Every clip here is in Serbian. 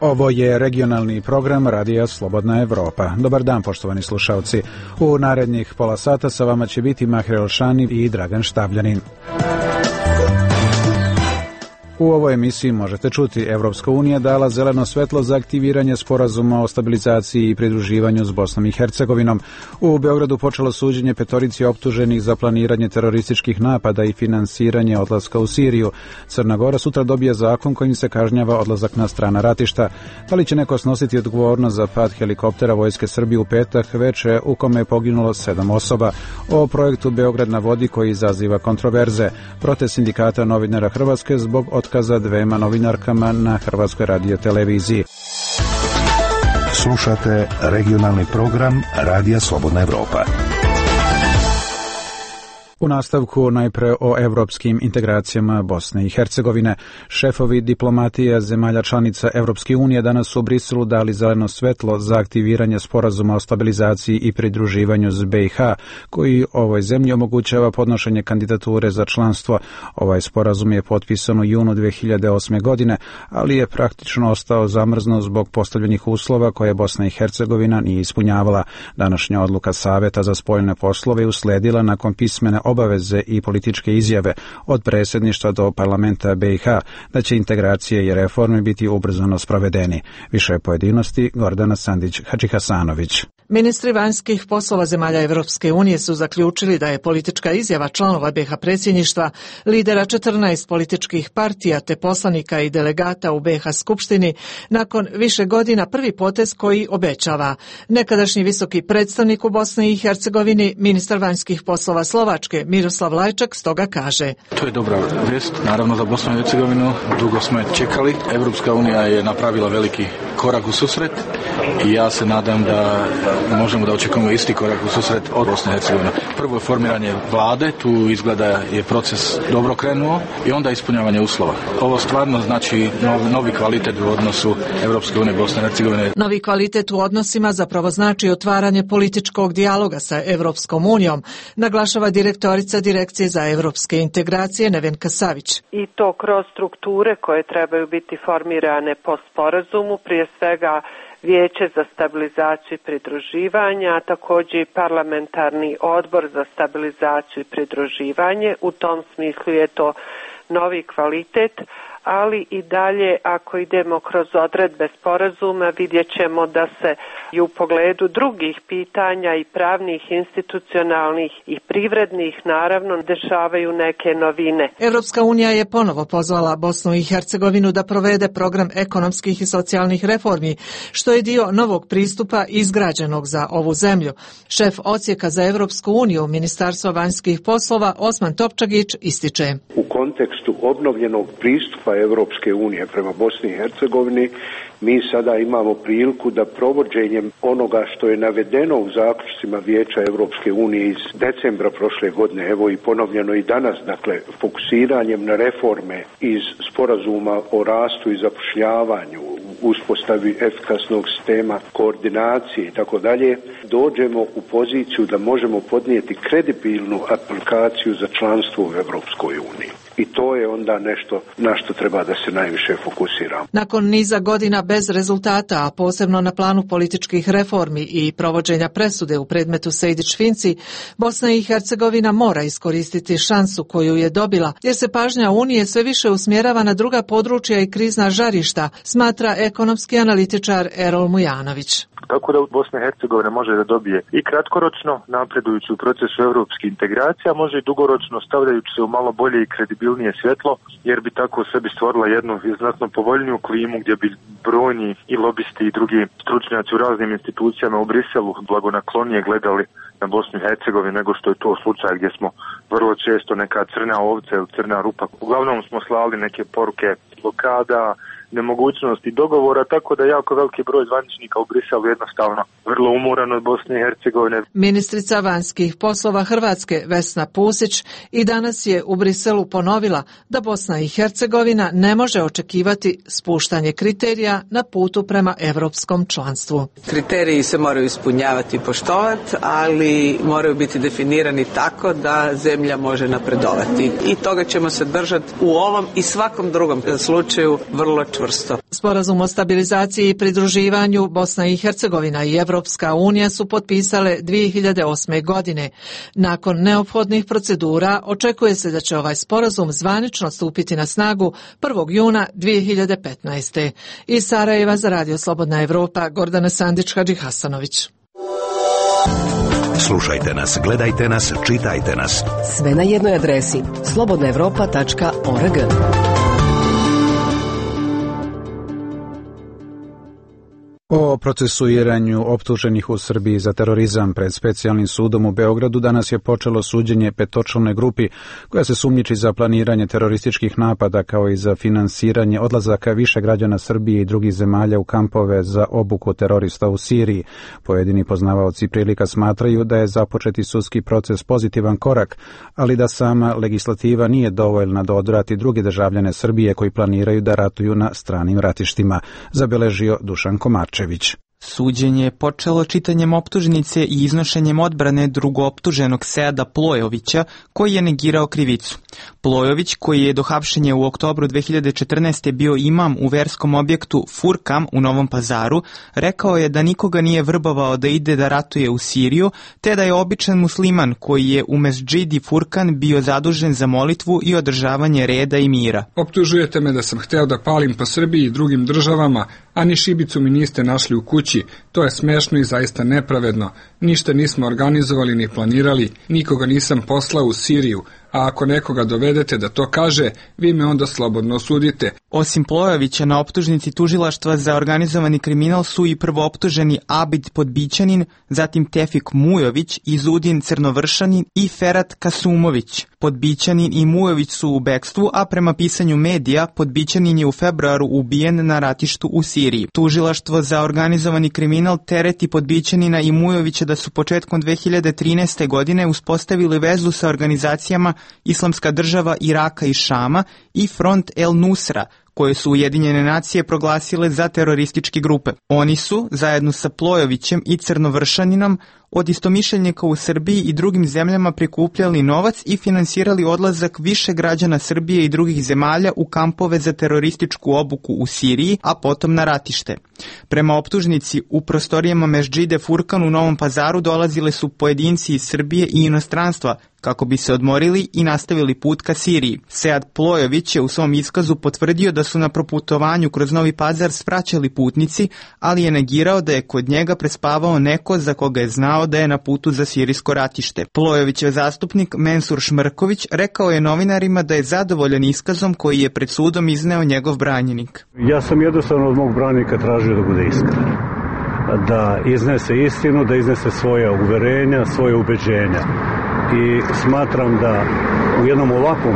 Ovo je regionalni program Radija Slobodna Evropa. Dobar dan, poštovani slušalci. U narednih pola sata sa vama će biti Mahir Elšani i Dragan Štabljanin. U ovoj emisiji možete čuti: Evropska unija dala zeleno svetlo za aktiviranje sporazuma o stabilizaciji i pridruživanju s Bosnom i Hercegovinom. U Beogradu počelo suđenje petorici optuženih za planiranje terorističkih napada i finansiranje odlaska u Siriju. Crna Gora sutra dobije zakon kojim se kažnjava odlazak na strana ratišta. Da li će neko snositi odgovornost za pad helikoptera Vojske Srbije u petak veče u kome je poginulo 7 osoba? O projektu Beograd na vodi koji izaziva kontroverze. Protest sindikata novinara Hrvatske zbog otkaza dvema novinarkama na Hrvatskoj radioteleviziji. Slušate regionalni program Radija Slobodna Evropa. U nastavku najpre o evropskim integracijama Bosne i Hercegovine. Šefovi diplomatije zemalja članica Evropske unije danas u Briselu dali zeleno svetlo za aktiviranje sporazuma o stabilizaciji i pridruživanju s BiH, koji ovoj zemlji omogućava podnošenje kandidature za članstvo. Ovaj sporazum je potpisan u junu 2008. godine, ali je praktično ostao zamrznut zbog postavljenih uslova koje Bosna i Hercegovina nije ispunjavala. Današnja odluka Saveta za spoljne poslove je usledila nakon pismene obaveze i političke izjave od predsjedništva do parlamenta BiH da će integracije i reforme biti ubrzano sprovedeni. Više pojedinosti Gordana Sandić-Hadžihasanović. Ministri vanjskih poslova zemalja Evropske unije su zaključili da je politička izjava članova BiH predsjedništva, lidera 14 političkih partija te poslanika i delegata u BiH skupštini nakon više godina prvi potez koji obećava. Nekadašnji visoki predstavnik u Bosni i Hercegovini, ministar vanjskih poslova Slovačke Miroslav Lajčak stoga kaže: To je dobra vijest, naravno za Bosnu i Hercegovinu, dugo smo je čekali. Evropska unija je napravila veliki korak u susret i ja se nadam da možemo da očekujemo isti korak u susret od Bosne i Hercegovine. Prvo je formiranje vlade, tu izgleda je proces dobro krenuo, i onda ispunjavanje uslova. Ovo stvarno znači novi kvalitet u odnosu Evropske unije i Bosne i Hercegovine. Novi kvalitet u odnosima zapravo znači otvaranje političkog dijaloga sa Evropskom unijom, naglašava direktorica Direkcije za evropske integracije Nevenka Savić. I to kroz strukture koje trebaju biti formirane po sporazumu, prije svega Vijeće za stabilizaciju i pridruživanje, a također i parlamentarni odbor za stabilizaciju i pridruživanje. U tom smislu je to novi kvalitet, ali i dalje ako idemo kroz odredbe sporazuma vidjet ćemo da se i u pogledu drugih pitanja i pravnih, institucionalnih i privrednih naravno dešavaju neke novine. Evropska unija je ponovo pozvala Bosnu i Hercegovinu da provede program ekonomskih i socijalnih reformi, što je dio novog pristupa izgrađenog za ovu zemlju. Šef odsjeka za Evropsku uniju Ministarstva vanjskih poslova Osman Topčagić ističe: U kontekstu obnovljenog pristupa Evropske unije prema Bosni i Hercegovini mi sada imamo priliku da provođenjem onoga što je navedeno u zaključcima Vijeća Evropske unije iz decembra prošle godine, evo i ponovljeno i danas, dakle fokusiranjem na reforme iz sporazuma o rastu i zapošljavanju, uspostavi efikasnog sistema koordinacije i tako dalje, dođemo u poziciju da možemo podnijeti kredibilnu aplikaciju za članstvo u Evropskoj uniji. I to je onda nešto na što treba da se najviše fokusiramo. Nakon niza godina bez rezultata, a posebno na planu političkih reformi i provođenja presude u predmetu Sejdić-Finci, Bosna i Hercegovina mora iskoristiti šansu koju je dobila, jer se pažnja Unije sve više usmjerava na druga područja i krizna žarišta, smatra ekonomski analitičar Erol Mujanović. Tako da Bosna i Hercegovina može da dobije i kratkoročno napredujući u procesu evropskih integracija, može i dugoročno stavljajući se u malo bolje i kredibilnije svjetlo, jer bi tako u sebi stvorila jednu znatno povoljniju klimu gdje bi brojni i lobisti i drugi stručnjaci u raznim institucijama u Briselu blagonaklonije gledali na Bosnu i Hercegovinu nego što je to slučaj gdje smo vrlo često neka crna ovca ili crna rupa. Uglavnom smo slali neke poruke blokada, nemogućnosti dogovora, tako da jako veliki broj zvaničnika u Briselu jednostavno vrlo umoran od Bosne i Hercegovine. Ministrica vanjskih poslova Hrvatske Vesna Pusić i danas je u Briselu ponovila da Bosna i Hercegovina ne može očekivati spuštanje kriterija na putu prema evropskom članstvu. Kriteriji se moraju ispunjavati i poštovati, ali moraju biti definirani tako da zemlja može napredovati. I toga ćemo se držati u ovom i svakom drugom slučaju vrlo čvrsto. Sporazum o stabilizaciji i pridruživanju Bosna i Hercegovina i Evropska unija su potpisale 2008. godine. Nakon neophodnih procedura očekuje se da će ovaj sporazum zvanično stupiti na snagu 1. juna 2015. Iz Sarajeva za Radio Slobodna Evropa, Gordana Sandić-Hadži-Hasanović. Slušajte nas, gledajte nas, čitajte nas. Sve na jednoj adresi slobodnaevropa.org. O procesuiranju optuženih u Srbiji za terorizam pred specijalnim sudom u Beogradu danas je počelo suđenje petočlanoj grupi koja se sumnjiči za planiranje terorističkih napada kao i za finansiranje odlazaka više građana Srbije i drugih zemalja u kampove za obuku terorista u Siriji. Pojedini poznavaoci prilika smatraju da je započeti sudski proces pozitivan korak, ali da sama legislativa nije dovoljna da odvrati druge državljane Srbije koji planiraju da ratuju na stranim ratištima, zabeležio Dušan Komarčević. Suđenje je počelo čitanjem optužnice i iznošenjem odbrane drugooptuženog Seada Plojovića, koji je negirao krivicu. Plojović, koji je do hapšenja u oktobru 2014. bio imam u verskom objektu Furkam u Novom Pazaru, rekao je da nikoga nije vrbovao da ide da ratuje u Siriju, te da je običan musliman koji je u Mesdžidi Furkan bio zadužen za molitvu i održavanje reda i mira. Optužujete me da sam hteo da palim po Srbiji i drugim državama, a ni šibicu mi niste našli u kući. To je smešno i zaista nepravedno. Ništa nismo organizovali ni planirali, nikoga nisam poslao u Siriju, a ako nekoga dovedete da to kaže, vi me onda slobodno osudite. Osim Plojovića, na optužnici tužilaštva za organizovani kriminal su i prvooptuženi Abid Podbićanin, zatim Tefik Mujović, Izudin Crnovršanin i Ferat Kasumović. Podbićanin i Mujović su u bekstvu, a prema pisanju medija, Podbićanin je u februaru ubijen na ratištu u Siriji. Tužilaštvo za organizovani kriminal tereti Podbićanina i Mujovića da su početkom 2013. godine uspostavili vezu sa organizacijama Islamska država Iraka i Šama i Front El Nusra, koje su Ujedinjene nacije proglasile za terorističke grupe. Oni su, zajedno sa Plojovićem i Crnovršaninom, od istomišljenika u Srbiji i drugim zemljama prikupljali novac i finansirali odlazak više građana Srbije i drugih zemalja u kampove za terorističku obuku u Siriji, a potom na ratište. Prema optužnici, u prostorijama Mesdžide Furkan u Novom Pazaru dolazile su pojedinci iz Srbije i inostranstva kako bi se odmorili i nastavili put ka Siriji. Sead Plojović je u svom iskazu potvrdio da su na proputovanju kroz Novi Pazar svraćali putnici, ali je negirao da je kod njega prespavao neko za koga je znao da je na putu za sirijsko ratište. Plojovićev zastupnik Mensur Šmrković rekao je novinarima da je zadovoljan iskazom koji je pred sudom izneo njegov branjenik. Ja sam jednostavno od mog branjenika tražio da bude iskren, da iznese istinu, da iznese svoje uverenja, svoje ubeđenja. I smatram da u jednom ovakvom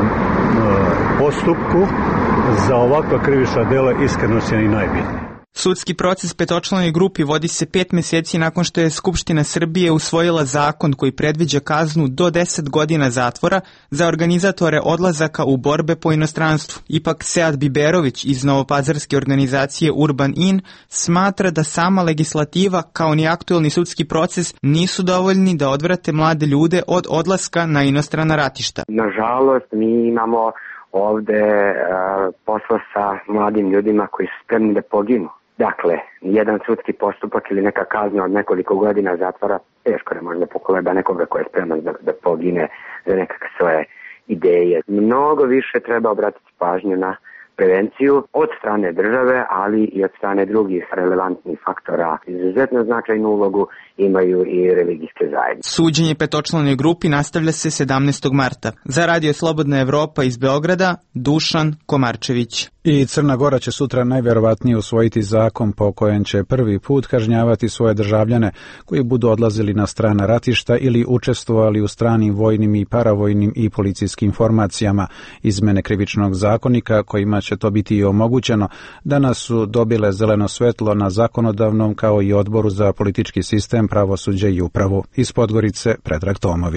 postupku za ovakva krivična dela iskrenost je i najbitnija. Sudski proces petočlanoj grupi vodi se 5 meseci nakon što je Skupština Srbije usvojila zakon koji predviđa kaznu do 10 godina zatvora za organizatore odlazaka u borbe po inostranstvu. Ipak Sead Biberović iz novopazarske organizacije Urban In smatra da sama legislativa kao ni aktuelni sudski proces nisu dovoljni da odvrate mlade ljude od odlaska na inostrana ratišta. Nažalost, mi imamo ovde posla sa mladim ljudima koji su spremni da poginu. Dakle, jedan sudski postupak ili neka kazna od nekoliko godina zatvora teško ne može da pokoleba nekoga koji je spreman da pogine za nekakve svoje ideje. Mnogo više treba obratiti pažnju na prevenciju od strane države, ali i od strane drugih relevantnih faktora. Izuzetno značajnu ulogu imaju i religijske zajednice. Suđenje petočlanoj grupi nastavlja se 17. marta. Za Radio Slobodna Evropa iz Beograda, Dušan Komarčević. I Crna Gora će sutra najvjerovatnije usvojiti zakon po kojem će prvi put kažnjavati svoje državljane koji budu odlazili na strana ratišta ili učestvovali u stranim vojnim i paravojnim i policijskim formacijama. Izmene krivičnog zakonika kojima će to biti i omogućeno danas su dobile zeleno svetlo na zakonodavnom kao i odboru za politički sistem, pravosuđe i upravu. Iz Podgorice Predrag Tomović.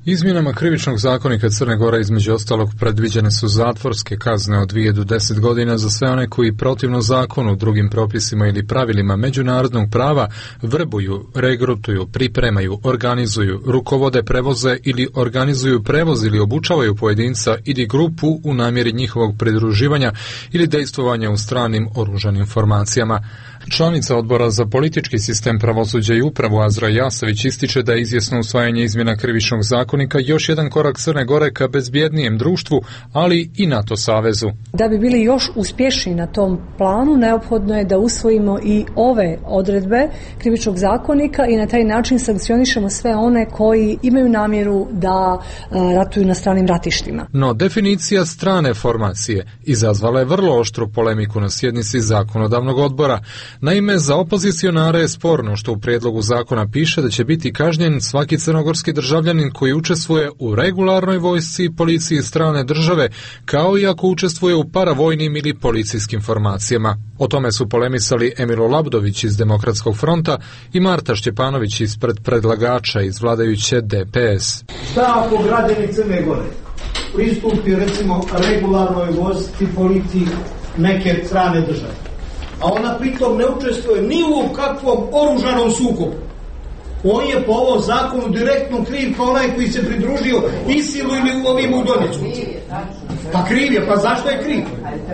Izmjenama krivičnog zakonika Crne Gore između ostalog predviđene su zatvorske kazne od 2 do 10 godina za sve one koji protivno zakonu, drugim propisima ili pravilima međunarodnog prava vrbuju, regrutuju, pripremaju, organizuju, rukovode, prevoze ili organizuju prevoz ili obučavaju pojedinca ili grupu u namjeri njihovog pridruživanja ili dejstvovanja u stranim oružanim formacijama. Članica Odbora za politički sistem, pravosuđa i upravu Azra Jasović ističe da je izvjesno usvajanje izmjena krivičnog zakonika još jedan korak Crne Gore ka bezbjednijem društvu, ali i NATO savezu. Da bi bili još uspješniji na tom planu, neophodno je da usvojimo i ove odredbe krivičnog zakonika i na taj način sankcionišemo sve one koji imaju namjeru da ratuju na stranim ratištima. No, definicija strane formacije izazvala je vrlo oštru polemiku na sjednici zakonodavnog odbora. Naime, za opozicionare je sporno što u prijedlogu zakona piše da će biti kažnjen svaki crnogorski državljanin koji učestvuje u regularnoj vojsci i policiji strane države, kao i ako učestvuje u paravojnim ili policijskim formacijama. O tome su polemisali Emilo Labdović iz Demokratskog fronta i Marta Šćepanović ispred predlagača iz vladajuće DPS. Šta ako građani Crne Gore pristupi recimo regularnoj vojsci policiji neke strane države, a ona pritom ne učestvuje ni u kakvom oružanom sukobu? On je po ovom zakonu direktno kriv kao onaj koji se pridružio ISIL-u ili ovim u Donjecku. Pa kriv je, pa zašto je kriv?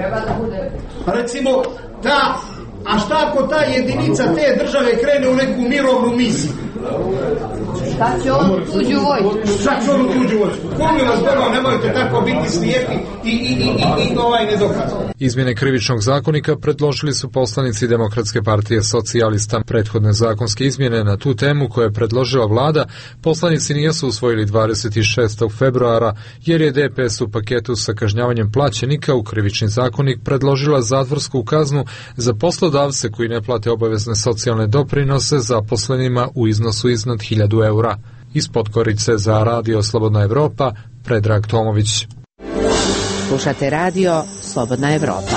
Recimo, a šta ako ta jedinica te države krene u neku mirovnu misiju? Šta će on u tuđu vojsku? Šta će on u tuđu vojsku? Komi vas dobro, nemojte tako biti slijepi i nedokazani. Izmjene krivičnog zakonika predložili su poslanici Demokratske partije socijalista. Prethodne zakonske izmjene na tu temu koje je predložila vlada, poslanici nisu usvojili 26. februara, jer je DPS u paketu sa kažnjavanjem plaćenika u krivični zakonik predložila zatvorsku kaznu za poslodavce koji ne plate obavezne socijalne doprinose zaposlenima u iznosu iznad 1000 eura. Iz Podgorice za Radio Slobodna Evropa, Predrag Tomović. Slušate Radio Slobodna Evropa.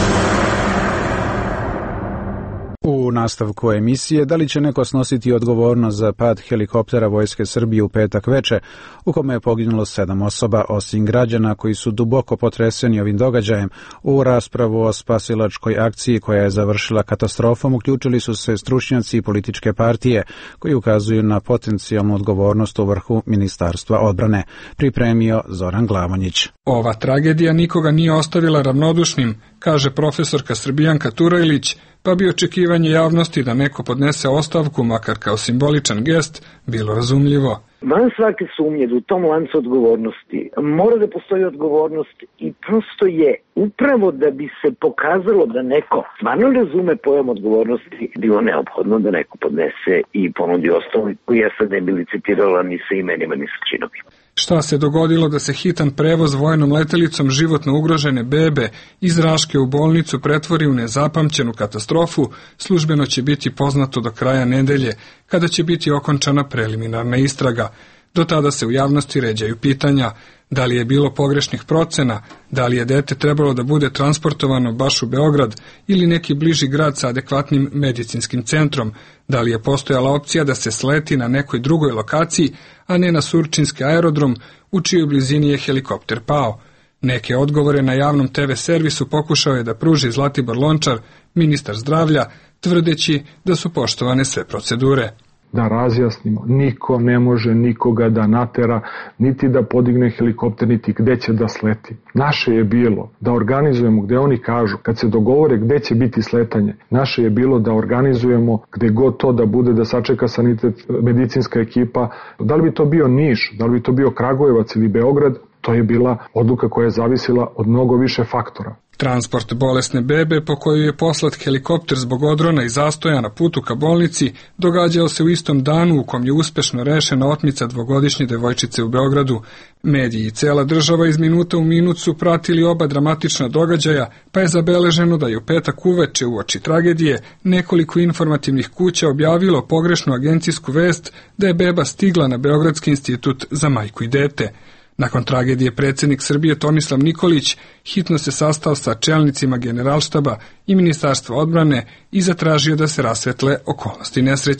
U nastavku emisije, da li će neko snositi odgovornost za pad helikoptera Vojske Srbije u petak veče, u kome je poginulo 7 osoba, osim građana koji su duboko potreseni ovim događajem. U raspravu o spasilačkoj akciji koja je završila katastrofom uključili su se stručnjaci i političke partije koji ukazuju na potencijalnu odgovornost u vrhu Ministarstva odbrane. Pripremio Zoran Glavonjić. Ova tragedija nikoga nije ostavila ravnodušnim, kaže profesorka Srbijanka Turajlić, pa bi očekivanje javnosti da neko podnese ostavku, makar kao simboličan gest, bilo razumljivo. Van svake sumnje da u tom lancu odgovornosti mora da postoji odgovornost i prosto je upravo da bi se pokazalo da neko stvarno razume pojam odgovornosti, bilo neophodno da neko podnese i ponudi ostavku, koji ja sad ne bi licitirala ni sa imenima ni sa činovima. Šta se dogodilo da se hitan prevoz vojnom letelicom životno ugrožene bebe iz Raške u bolnicu pretvori u nezapamćenu katastrofu, službeno će biti poznato do kraja nedelje, kada će biti okončana preliminarna istraga. Do tada se u javnosti ređaju pitanja da li je bilo pogrešnih procena, da li je dete trebalo da bude transportovano baš u Beograd ili neki bliži grad sa adekvatnim medicinskim centrom, da li je postojala opcija da se sleti na nekoj drugoj lokaciji, a ne na Surčinski aerodrom u čijoj blizini je helikopter pao. Neke odgovore na javnom TV servisu pokušao je da pruži Zlatibor Lončar, ministar zdravlja, tvrdeći da su poštovane sve procedure. Da razjasnimo, niko ne može nikoga da natera, niti da podigne helikopter, niti gde će da sleti. Naše je bilo da organizujemo gde oni kažu, kad se dogovore gde će biti sletanje, naše je bilo da organizujemo gde god to da bude, da sačeka sanitet, medicinska ekipa. Da li bi to bio Niš, da li bi to bio Kragujevac ili Beograd, to je bila odluka koja je zavisila od mnogo više faktora. Transport bolesne bebe, po kojoj je poslat helikopter zbog odrona i zastoja na putu ka bolnici, događao se u istom danu u kom je uspešno rešena otmica dvogodišnje devojčice u Beogradu. Mediji i cela država iz minuta u minut su pratili oba dramatična događaja, pa je zabeleženo da je u petak uveče uoči tragedije nekoliko informativnih kuća objavilo pogrešnu agencijsku vest da je beba stigla na Beogradski institut za majku i dete. Nakon tragedije predsjednik Srbije Tomislav Nikolić hitno se sastao sa čelnicima Generalštaba i Ministarstva odbrane i zatražio da se rasvetle okolnosti nesreće.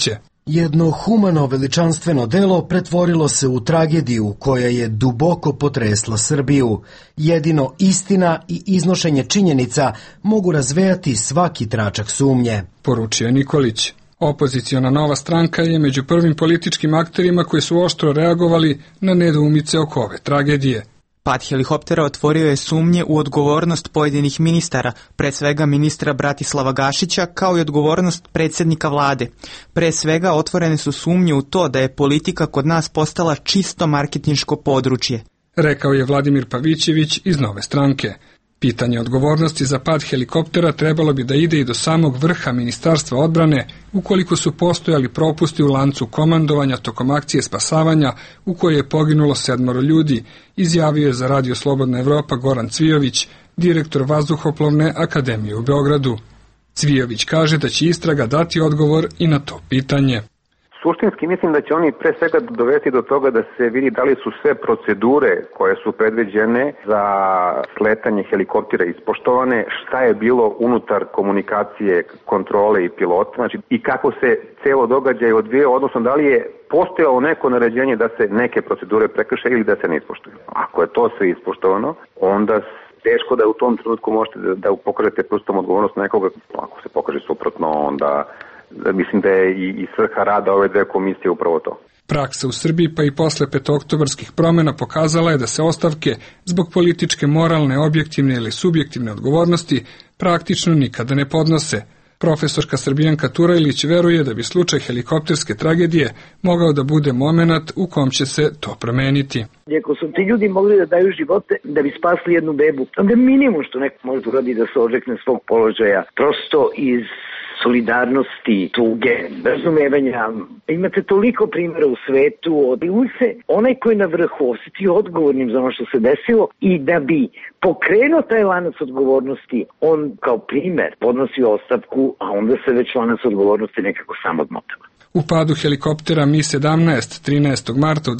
Jedno humano veličanstveno delo pretvorilo se u tragediju koja je duboko potresla Srbiju. Jedino istina i iznošenje činjenica mogu razvejati svaki tračak sumnje, poručio Nikolić. Opoziciona Nova stranka je među prvim političkim akterima koji su oštro reagovali na nedoumice oko ove tragedije. Pad helikoptera otvorio je sumnje u odgovornost pojedinih ministara, pre svega ministra Bratislava Gašića, kao i odgovornost predsjednika vlade. Pre svega otvorene su sumnje u to da je politika kod nas postala čisto marketinško područje, rekao je Vladimir Pavićević iz Nove stranke. Pitanje odgovornosti za pad helikoptera trebalo bi da ide i do samog vrha Ministarstva odbrane, ukoliko su postojali propusti u lancu komandovanja tokom akcije spasavanja u kojoj je poginulo 7 ljudi, izjavio je za Radio Slobodna Evropa Goran Cvijović, direktor Vazduhoplovne akademije u Beogradu. Cvijović kaže da će istraga dati odgovor i na to pitanje. Suštinski mislim da će oni pre svega dovesti do toga da se vidi da li su sve procedure koje su predviđene za sletanje helikoptera ispoštovane, šta je bilo unutar komunikacije, kontrole i pilota, znači i kako se celo događaj odvijao, odnosno da li je postojalo neko naređenje da se neke procedure prekrše ili da se ne ispoštuju. Ako je to sve ispoštovano, onda teško da u tom trenutku možete da pokažete prstom odgovornost nekoga. Ako se pokaže suprotno, onda mislim da je i svrha rada ove dve komisije upravo to. Praksa u Srbiji pa i posle petooktobarskih promjena pokazala je da se ostavke zbog političke, moralne, objektivne ili subjektivne odgovornosti praktično nikada ne podnose. Profesorka Srbijanka Turajlić veruje da bi slučaj helikopterske tragedije mogao da bude momenat u kom će se to promeniti. Ako su ti ljudi mogli da daju živote da bi spasli jednu bebu, onda minimum što neko može uradi da se odrekne svog položaja, prosto iz solidarnosti, tuge, razumevanja. Imate toliko primjera u svetu, uvijek se onaj koji je na vrhu osjeti odgovornim za ono što se desilo i da bi pokrenuo taj lanac odgovornosti, on kao primjer podnosi ostavku, a onda se već lanac odgovornosti nekako sam odmotava. U padu helikoptera Mi-17 13. marta u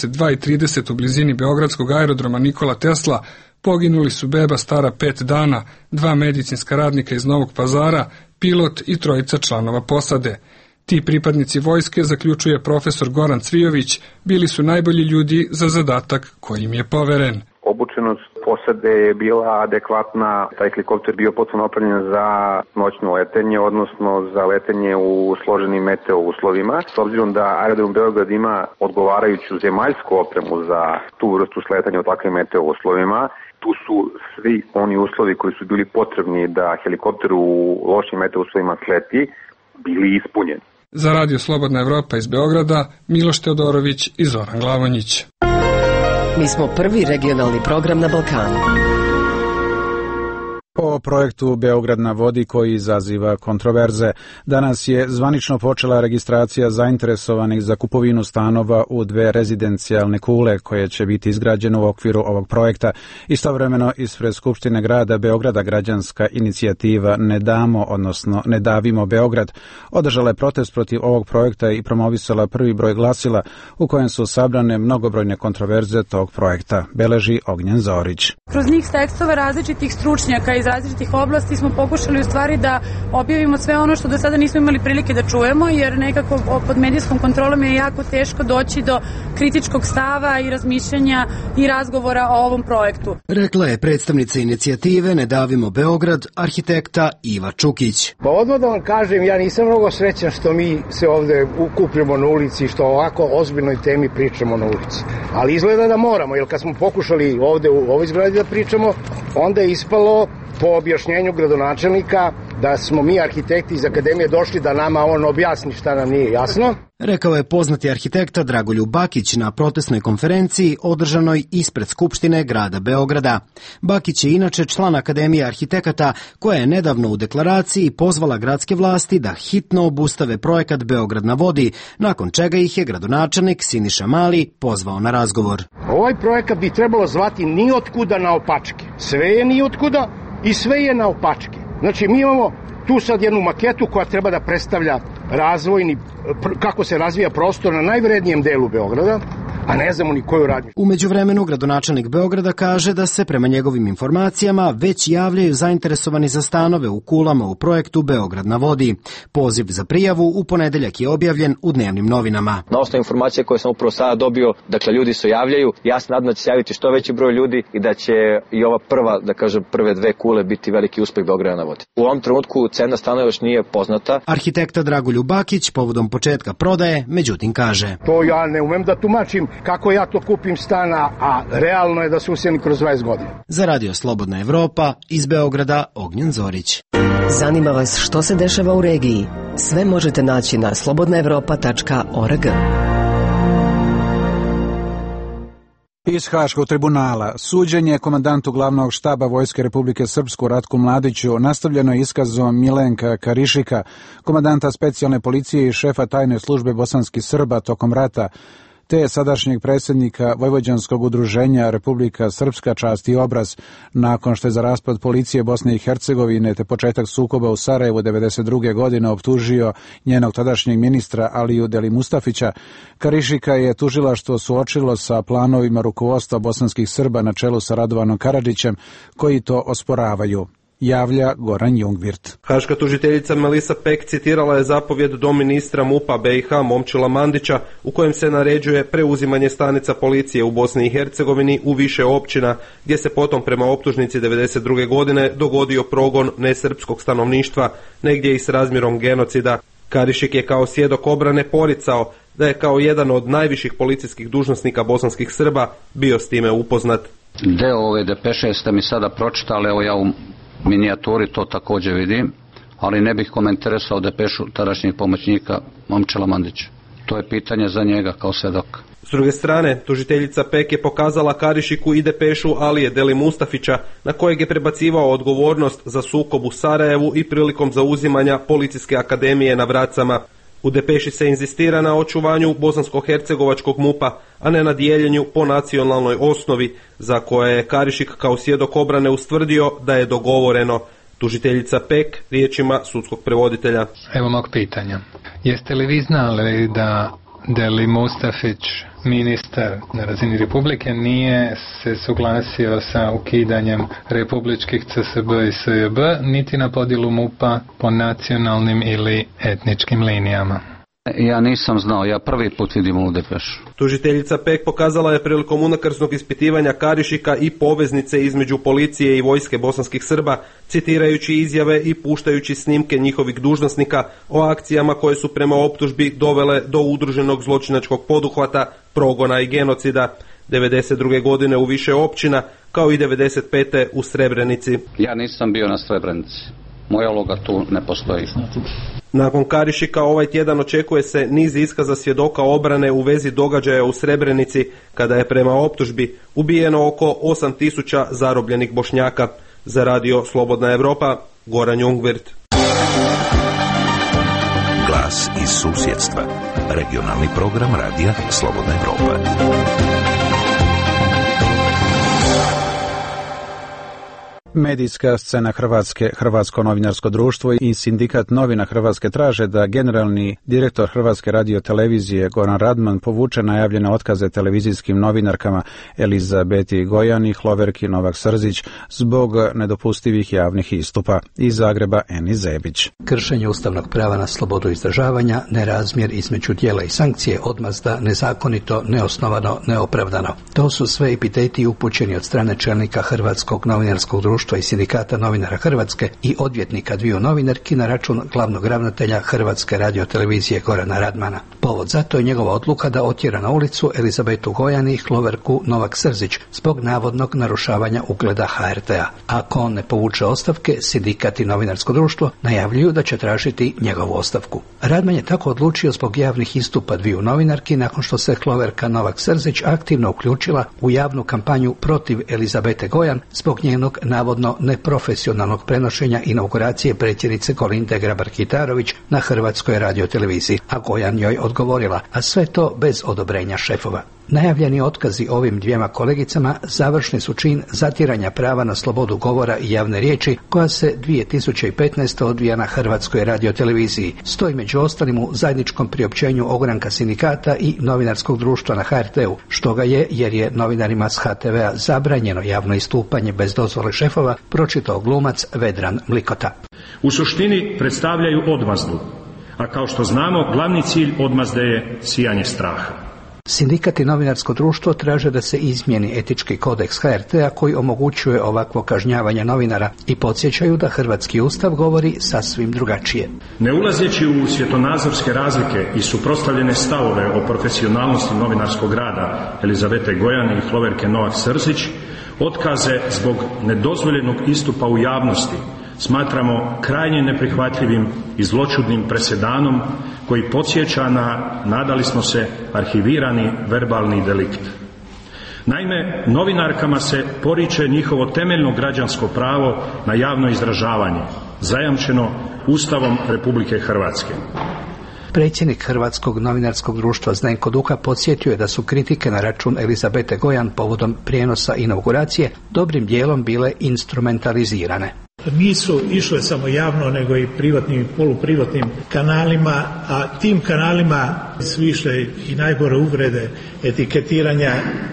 22:30 u blizini beogradskog aerodroma Nikola Tesla poginuli su beba stara 5 dana, 2 medicinska radnika iz Novog Pazara, pilot i 3 članova posade. Ti pripadnici vojske, zaključuje profesor Goran Cvijović, bili su najbolji ljudi za zadatak koji im je poveren. Obučenost posade je bila adekvatna, taj helikopter bio potpuno opremljen za noćno letenje, odnosno za letenje u složenim meteo uslovima. S obzirom da aerodrom Beograd ima odgovarajuću zemaljsku opremu za tu vrstu sletanja u takvim meteo uslovima, tu su svi oni uslovi koji su bili potrebni da helikopter u lošim meteo uslovima sleti, bili ispunjeni. Za Radio Slobodna Evropa iz Beograda, Miloš Teodorović i Zoran Glavonjić. Mi smo prvi regionalni program na Balkanu. O projektu Beograd na vodi koji izaziva kontroverze. Danas je zvanično počela registracija zainteresovanih za kupovinu stanova u 2 rezidencijalne kule koje će biti izgrađene u okviru ovog projekta. Istovremeno ispred Skupštine grada Beograda građanska inicijativa Ne damo, odnosno Ne davimo Beograd, održala je protest protiv ovog projekta i promovisala prvi broj glasila u kojem su sabrane mnogobrojne kontroverze tog projekta, beleži Ognjen Zorić. Kroz njih tekstove različitih stručnjaka iz različitih oblasti smo pokušali u stvari da objavimo sve ono što do sada nismo imali prilike da čujemo, jer nekako pod medijskom kontrolom je jako teško doći do kritičkog stava i razmišljanja i razgovora o ovom projektu. Rekla je predstavnica inicijative Ne davimo Beograd, arhitekta Iva Čukić. Pa odmah da vam kažem, ja nisam mnogo srećan što mi se ovde ukupljamo na ulici, što ovako ozbiljnoj temi pričamo na ulici. Ali izgleda da moramo, jer kad smo pokušali ovde u ovoj zgradi da pričamo, onda je ispalo po objašnjenju gradonačelnika da smo mi arhitekti iz akademije došli da nama on objasni šta nam nije jasno. Rekao je poznati arhitekta Dragoljub Bakić na protestnoj konferenciji održanoj ispred Skupštine grada Beograda. Bakić je inače član Akademije arhitekata koja je nedavno u deklaraciji pozvala gradske vlasti da hitno obustave projekat Beograd na vodi, nakon čega ih je gradonačelnik Siniša Mali pozvao na razgovor. Ovaj projekat bi trebalo zvati Ni otkuda naopačke. Sve je ni otkuda i sve je naopačke. Znači mi imamo tu sad jednu maketu koja treba da predstavlja razvojni, kako se razvija prostor na najvrednijem delu Beograda, a ne znamo ni koju radnju. U međuvremenu gradonačelnik Beograda kaže da se prema njegovim informacijama već javljaju zainteresovani za stanove u Kulama u projektu Beograd na vodi. Poziv za prijavu u ponedeljak je objavljen u dnevnim novinama. Na osnovu informacije koje sam upravo sada dobio, dakle ljudi se javljaju, ja se nadam da će se javiti što veći broj ljudi i da će i ova prve 2 kule biti veliki uspeh Beograda na vodi. U ovom trenutku cena stana još nije poznata. Arhitekta Dragoljub Bakić povodom početka prodaje, međutim kaže: To ja ne umem da tumačim kako ja to kupim stana, a realno je da se usjeni kroz 20 godina. Za Radio Slobodna Evropa, iz Beograda, Ognjen Zorić. Zanima vas što se dešava u regiji? Sve možete naći na slobodnaevropa.org. Iz Haškog tribunala suđenje komandantu glavnog štaba Vojske Republike Srpsku Ratku Mladiću nastavljeno je iskazom Milenka Karišika, komandanta specijalne policije i šefa tajne službe bosanskih Srba tokom rata, te sadašnjeg predsjednika Vojvođanskog udruženja Republika Srpska čast i obraz, nakon što je za raspad policije Bosne i Hercegovine te početak sukoba u Sarajevu 1992. godine optužio njenog tadašnjeg ministra Aliju Deli Mustafića. Karišika je tužilaštvo suočilo sa planovima rukovodstva bosanskih Srba na čelu sa Radovanom Karadžićem, koji to osporavaju. Javlja Goran Jungvirt. Haška tužiteljica Melisa Pek citirala je zapovjed do ministra MUP-a BiH Momčila Mandića u kojem se naređuje preuzimanje stanica policije u Bosni i Hercegovini u više općina, gdje se potom prema optužnici 1992. godine dogodio progon nesrpskog stanovništva, negdje i s razmjerom genocida. Karišik je kao svjedok obrane poricao da je kao jedan od najviših policijskih dužnosnika bosanskih Srba bio s time upoznat. Deo ove depeše ste mi sada pročitali, evo ja u minijaturi to također vidim, ali ne bih komentarisao depešu tadašnjeg pomoćnika Momčila Mandića. To je pitanje za njega kao svjedok. S druge strane, tužiteljica Pek je pokazala Karišiku i depešu Alije Deli Mustafića, na kojeg je prebacivao odgovornost za sukob u Sarajevu i prilikom zauzimanja Policijske akademije na Vracama. U depeši se inzistira na očuvanju bosansko-hercegovačkog MUP-a, a ne na dijeljenju po nacionalnoj osnovi, za koje je Karišik kao svjedok obrane ustvrdio da je dogovoreno. Tužiteljica Pek riječima sudskog prevoditelja. Evo mog pitanja. Jeste li vi znali da Deli Mustafić, ministar na razini Republike, nije se suglasio sa ukidanjem republičkih CSB i SJB, niti na podjelu MUP-a po nacionalnim ili etničkim linijama? Ja nisam znao, ja prvi put vidim ovu depešu. Tužiteljica Pek pokazala je prilikom unakrsnog ispitivanja Karišika i poveznice između policije i vojske bosanskih Srba, citirajući izjave i puštajući snimke njihovih dužnosnika o akcijama koje su prema optužbi dovele do udruženog zločinačkog poduhvata, progona i genocida 1992. godine u više općina, kao i 1995. u Srebrenici. Ja nisam bio na Srebrenici. Moja uloga tu ne postoji. Nakon Karišika ovaj tjedan očekuje se niz iskaza svjedoka obrane u vezi događaja u Srebrenici, kada je prema optužbi ubijeno oko 8.000 zarobljenih Bošnjaka. Za Radio Slobodna Evropa, Goran Jungvirt. Glas iz susjedstva. Regionalni program Radija Slobodna Evropa. Medijska scena Hrvatske, Hrvatsko novinarsko društvo i Sindikat novina Hrvatske traže da generalni direktor Hrvatske radiotelevizije Goran Radman povuče najavljene otkaze televizijskim novinarkama Elizabeti Gojan i Hloverki Novak Srzić zbog nedopustivih javnih istupa. Iz Zagreba Eni Zebić. Kršenje ustavnog prava na slobodu izražavanja, nerazmjer između djela i sankcije, odmazda, nezakonito, neosnovano, neopravdano. To su sve epiteti upućeni od strane čelnika Hrvatskog novinarskog društva i Sindikata novinara Hrvatske i odvjetnika dviju novinarki na račun glavnog ravnatelja Hrvatske radiotelevizije Gorana Radmana. Povod za to je njegova odluka da otjera na ulicu Elizabetu Gojan i Hloverku Novak Srzić zbog navodnog narušavanja ugleda HRT-a. Ako on ne povuče ostavke, Sindikat i novinarsko društvo najavljuju da će tražiti njegovu ostavku. Radman je tako odlučio zbog javnih istupa dviju novinarki nakon što se Hloverka Novak Srzić aktivno uključila u javnu kampanju protiv Elizabete Gojan zbog njenog navodno neprofesionalnog prenošenja inauguracije predsjednice Kolinde Grabar-Kitarović na Hrvatskoj radioteleviziji, a Gojan joj odgovorila, a sve to bez odobrenja šefova. Najavljeni otkazi ovim dvijema kolegicama završni su čin zatiranja prava na slobodu govora govora i javne riječi koja se 2015. odvija na Hrvatskoj radioteleviziji. Stoji među ostalim u zajedničkom priopćenju ogranka sindikata i novinarskog društva na HRT-u, što ga je, jer je novinarima s HTV-a zabranjeno javno istupanje bez dozvole šefova, pročitao glumac Vedran Mlikota. U suštini predstavljaju odmazdu, a kao što znamo, glavni cilj odmazde je sijanje straha. Sindikat i novinarsko društvo traže da se izmijeni etički kodeks HRT-a koji omogućuje ovakvo kažnjavanje novinara i podsjećaju da hrvatski ustav govori sasvim drugačije. Ne ulazeći u svjetonazorske razlike i suprotstavljene stavove o profesionalnosti novinarskog rada Elizabete Gojan i Hloverke Novak-Srzić, otkaze zbog nedozvoljenog istupa u javnosti smatramo krajnje neprihvatljivim i zloćudnim presedanom koji podsjeća na, nadali smo se, arhivirani verbalni delikt. Naime, novinarkama se poriče njihovo temeljno građansko pravo na javno izražavanje, zajamčeno Ustavom Republike Hrvatske. Predsjednik Hrvatskog novinarskog društva Zdenko Duka podsjetio je da su kritike na račun Elizabete Gojan povodom prijenosa inauguracije dobrim dijelom bile instrumentalizirane. Nisu išle samo javno, nego i privatnim i poluprivatnim kanalima, a tim kanalima su išle i najgore uvrede, etiketiranja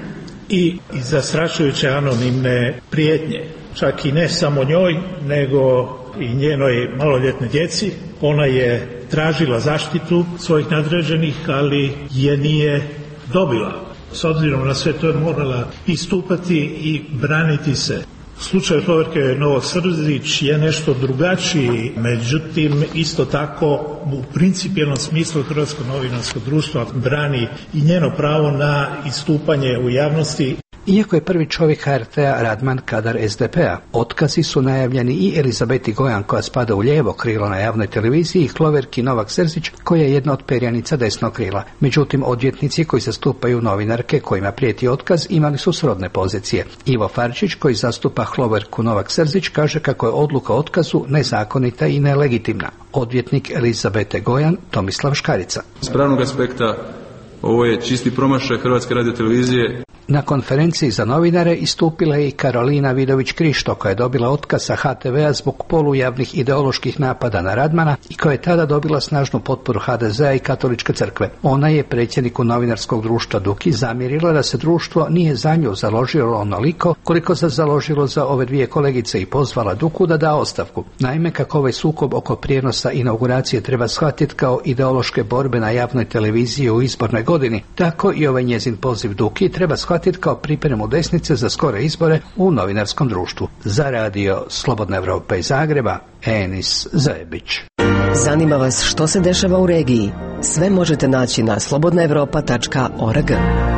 i zastrašujuće anonimne prijetnje. Čak i ne samo njoj, nego i njenoj maloljetnoj djeci. Ona je tražila zaštitu svojih nadređenih, ali je nije dobila. S obzirom na sve to je morala istupati i braniti se. Slučaj Hloverke Novak-Srzić je nešto drugačiji, međutim isto tako u principijelnom smislu Hrvatsko novinarsko društvo brani i njeno pravo na istupanje u javnosti. Iako je prvi čovjek HRT-a Radman kadar SDP-a, otkazi su najavljeni i Elizabeti Gojan koja spada u lijevo krilo na javnoj televiziji i Hloverki Novak-Srzić koja je jedna od perjanica desnog krila. Međutim, odvjetnici koji zastupaju novinarke kojima prijeti otkaz imali su srodne pozicije. Ivo Farčić koji zastupa Hloverku Novak-Srzić kaže kako je odluka o otkazu nezakonita i nelegitimna. Odvjetnik Elizabete Gojan Tomislav Škarica. S pravnog aspekta ovo je čisti promašaj Hrvatske radiotelevizije. Na konferenciji za novinare istupila je i Karolina Vidović-Krišto koja je dobila otkaz sa HTV-a zbog polujavnih ideoloških napada na Radmana i koja je tada dobila snažnu potporu HDZ-a i Katoličke crkve. Ona je predsjedniku novinarskog društva Duki zamjerila da se društvo nije za nju založilo onoliko koliko se založilo za ove dvije kolegice i pozvala Duku da da ostavku. Naime, kako ovaj sukob oko prijenosa inauguracije treba shvatiti kao ideološke borbe na javnoj televiziji u izbornoj godini, tako i ovaj njezin poziv Duki treba shvatiti kao pripremu desnice za skore izbore u novinarskom društvu. Za radio Slobodna Evropa iz Zagreba, Enis Zajebić. Zanima vas što se dešava u regiji? Sve možete naći na slobodnaevropa.org.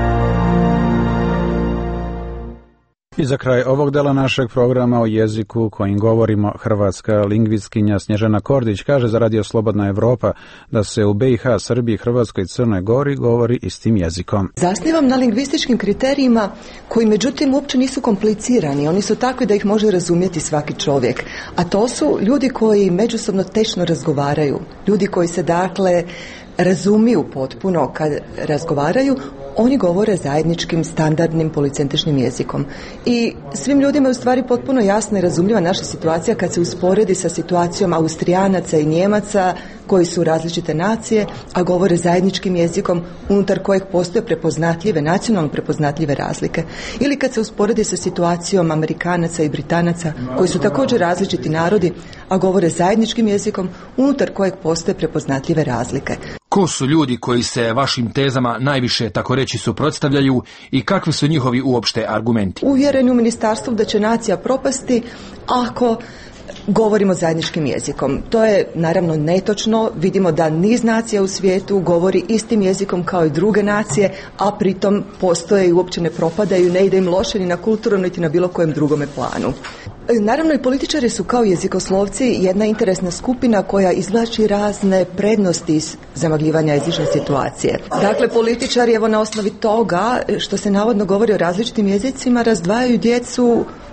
I za kraj ovog dela našeg programa o jeziku kojim govorimo, hrvatska lingvistkinja Snježana Kordić kaže za radio Slobodna Evropa da se u BiH, Srbiji, Hrvatskoj i Crnoj Gori govori istim jezikom. Zasnivam na lingvističkim kriterijima koji međutim uopće nisu komplicirani. Oni su takvi da ih može razumjeti svaki čovjek. A to su ljudi koji međusobno tečno razgovaraju. Ljudi koji se dakle razumiju potpuno kad razgovaraju. Oni govore zajedničkim, standardnim, policentričnim jezikom. I svim ljudima je u stvari potpuno jasna i razumljiva naša situacija kad se usporedi sa situacijom Austrijanaca i Njemaca koji su različite nacije, a govore zajedničkim jezikom unutar kojeg postoje prepoznatljive, nacionalno prepoznatljive razlike. Ili kad se usporedi sa situacijom Amerikanaca i Britanaca koji su također različiti narodi, a govore zajedničkim jezikom unutar kojeg postoje prepoznatljive razlike. Ko su ljudi koji se vašim tezama najviše, tako reći, suprotstavljaju i kakvi su njihovi uopšte argumenti? Uvjereni u ministarstvu da će nacija propasti ako govorimo zajedničkim jezikom. To je naravno netočno. Vidimo da niz nacija u svijetu govori istim jezikom kao i druge nacije, a pritom postoje i uopće ne propadaju, ne ide im loše ni na kulturnom niti na bilo kojem drugome planu. Naravno i političari su kao jezikoslovci jedna interesna skupina koja izvlači razne prednosti iz zamagljivanja jezične situacije. Dakle, političari evo na osnovi toga što se navodno govori o različitim jezicima razdvajaju djecu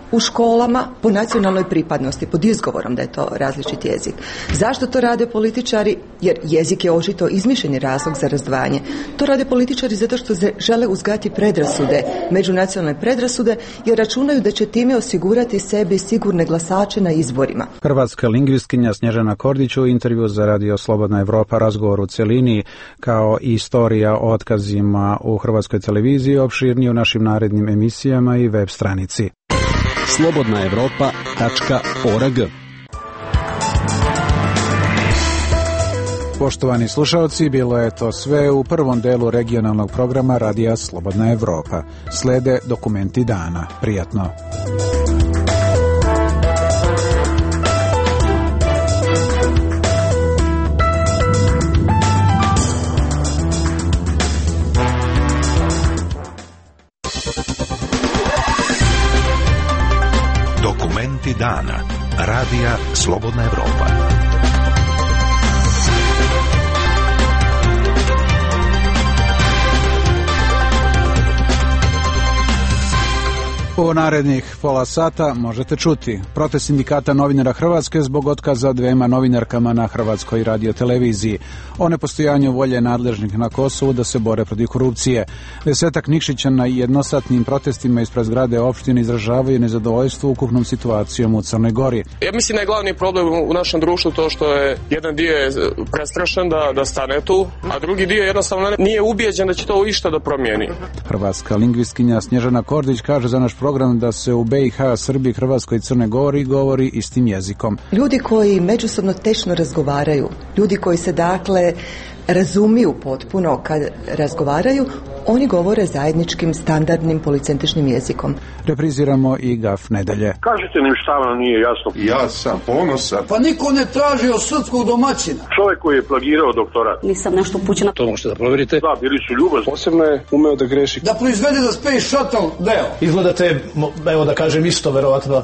u školama po nacionalnoj pripadnosti, pod izgovorom da je to različit jezik. Zašto to rade političari? Jer jezik je očito izmišljeni razlog za razdvajanje. To rade političari zato što žele uzgajati predrasude, međunacionalne predrasude, jer računaju da će time osigurati sebi sigurne glasače na izborima. Hrvatska lingvistkinja Snježana Kordić u intervju za Radio Slobodna Evropa, razgovor u cjelini kao i istorija o otkazima u Hrvatskoj televiziji, opširnije u našim narednim emisijama i web stranici. slobodnaevropa.org. Poštovani slušalci, bilo je to sve u prvom delu regionalnog programa Radija Slobodna Evropa. Slede dokumenti dana. Prijatno. Dokumenti dana. Radija Slobodna Evropa. U narednih pola sata možete čuti protest sindikata novinara Hrvatske zbog otkaza dvema novinarkama na Hrvatskoj radioteleviziji, o nepostojanju volje nadležnih na Kosovu da se bore protiv korupcije. 10 Nikšića na jednosatnim protestima ispred zgrade opštine izražavaju nezadovoljstvo ukupnom situacijom u Crnoj Gori. Ja mislim da je glavni problem u našem društvu to što je jedan dio je prestrašen da stane tu, a drugi dio jednostavno nije ubijeđen da će to išta da promijeni. Hrvatska lingvistkinja Snježana Kordić kaže za naš program da se u BiH, Srbiji, Hrvatskoj i Crnoj Gori govori istim jezikom. Ljudi koji međusobno tečno razgovaraju, ljudi koji se dakle razumiju potpuno kad razgovaraju, oni govore zajedničkim, standardnim, policentričnim jezikom. Repriziramo i Gaf nedelje. Kažite mi šta vam nije jasno. Ja sam ponosan. Pa niko ne traži od srpskog domaćina. Čovjek koji je plagirao doktorat. Nisam nešto upućena. To možete da provjerite. Da, bili su ljubazni. Posebno je umeo da greši. Da proizvede za Space Shuttle deo. Izgledate, evo da kažem isto, verovatno.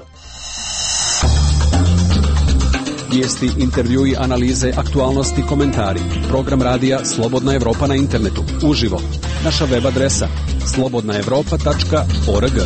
Vijesti, intervjui, analize, aktualnosti, komentari. Program radija Slobodna Evropa na internetu. Uživo. Naša web adresa slobodnaevropa.org.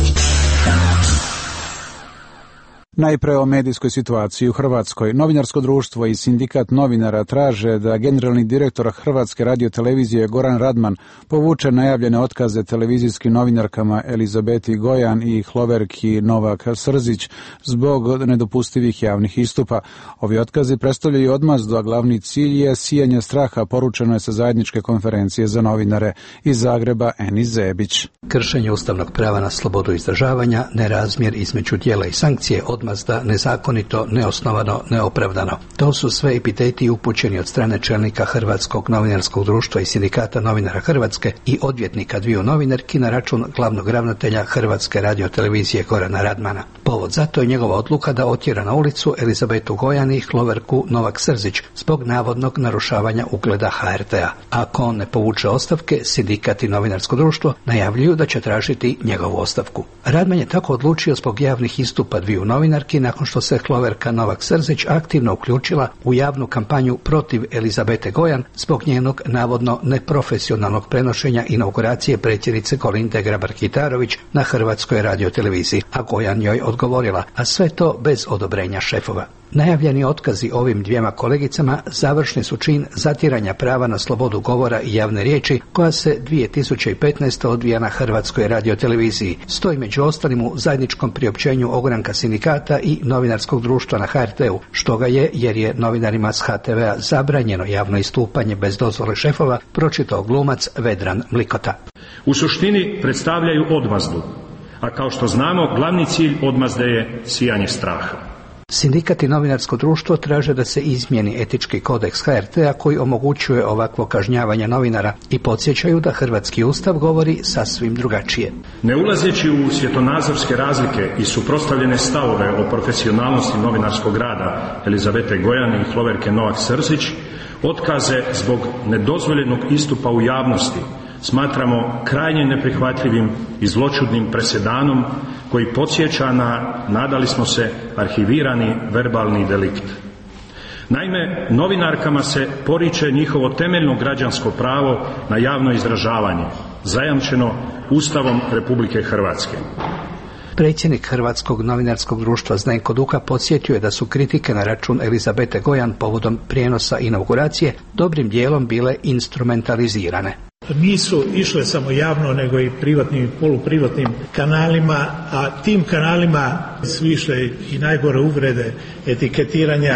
Najpre o medijskoj situaciji u Hrvatskoj. Novinarsko društvo i sindikat novinara traže da generalni direktor Hrvatske radiotelevizije Goran Radman povuče najavljene otkaze televizijskim novinarkama Elizabeti Gojan i Hloverki Novak Srzić zbog nedopustivih javnih istupa. Ovi otkazi predstavljaju odmazdu, a glavni cilj je sijanje straha, poručeno je sa zajedničke konferencije za novinare. Iz Zagreba Eni Zebić. Kršenje ustavnog prava na slobodu izražavanja, nerazmjer između djela i sankcije, odmazda, nezakonito, neosnovano, neopravdano. To su sve epiteti upućeni od strane čelnika Hrvatskog novinarskog društva i sindikata novinara Hrvatske i odvjetnika dviju novinarki na račun glavnog ravnatelja Hrvatske radiotelevizije Gorana Radmana. Povod zato je njegova odluka da otjera na ulicu Elizabetu Gojan i Hloverku Novak Srzić zbog navodnog narušavanja ugleda HRT-a. Ako on ne povuče ostavke, sindikat i novinarsko društvo najavljuju da će tražiti njegovu ostavku. Radman je tako odlučio zbog javnih istupa dviju novinarki nakon što se Hloverka Novak Srzić aktivno uključila u javnu kampanju protiv Elizabete Gojan zbog njenog navodno neprofesionalnog prenošenja inauguracije predsjednice Kolinde Grabar-Kitarović na Hrvatskoj radioteleviziji, a Gojan joj odgovorila, a sve to bez odobrenja šefova. Najavljeni otkazi ovim dvijema kolegicama završni su čin zatiranja prava na slobodu govora i javne riječi koja se 2015. odvija na Hrvatskoj radioteleviziji. Stoji među ostalim u zajedničkom priopćenju ogranka sindikata i novinarskog društva na HRT-u, što ga je, jer je novinarima s HTV-a zabranjeno javno istupanje bez dozvole šefova, pročitao glumac Vedran Mlikota. U suštini predstavljaju odmazdu, a kao što znamo, glavni cilj odmazde je sijanje straha. Sindikat i novinarsko društvo traže da se izmijeni etički kodeks HRT-a koji omogućuje ovakvo kažnjavanje novinara i podsjećaju da hrvatski ustav govori sasvim drugačije. Ne ulazeći u svjetonazorske razlike i suprotstavljene stavove o profesionalnosti novinarskog rada Elizabete Gojan i Hloverke Novak Srzić, otkaze zbog nedozvoljenog istupa u javnosti smatramo krajnje neprihvatljivim i zloćudnim presedanom koji podsjeća na, nadali smo se, arhivirani verbalni delikt. Naime, novinarkama se poriče njihovo temeljno građansko pravo na javno izražavanje, zajamčeno Ustavom Republike Hrvatske. Predsjednik Hrvatskog novinarskog društva Zdenko Duka podsjetio je da su kritike na račun Elizabete Gojan povodom prijenosa inauguracije dobrim dijelom bile instrumentalizirane. Nisu išle samo javno, nego i privatnim i poluprivatnim kanalima, a tim kanalima su išle i najgore uvrede, etiketiranja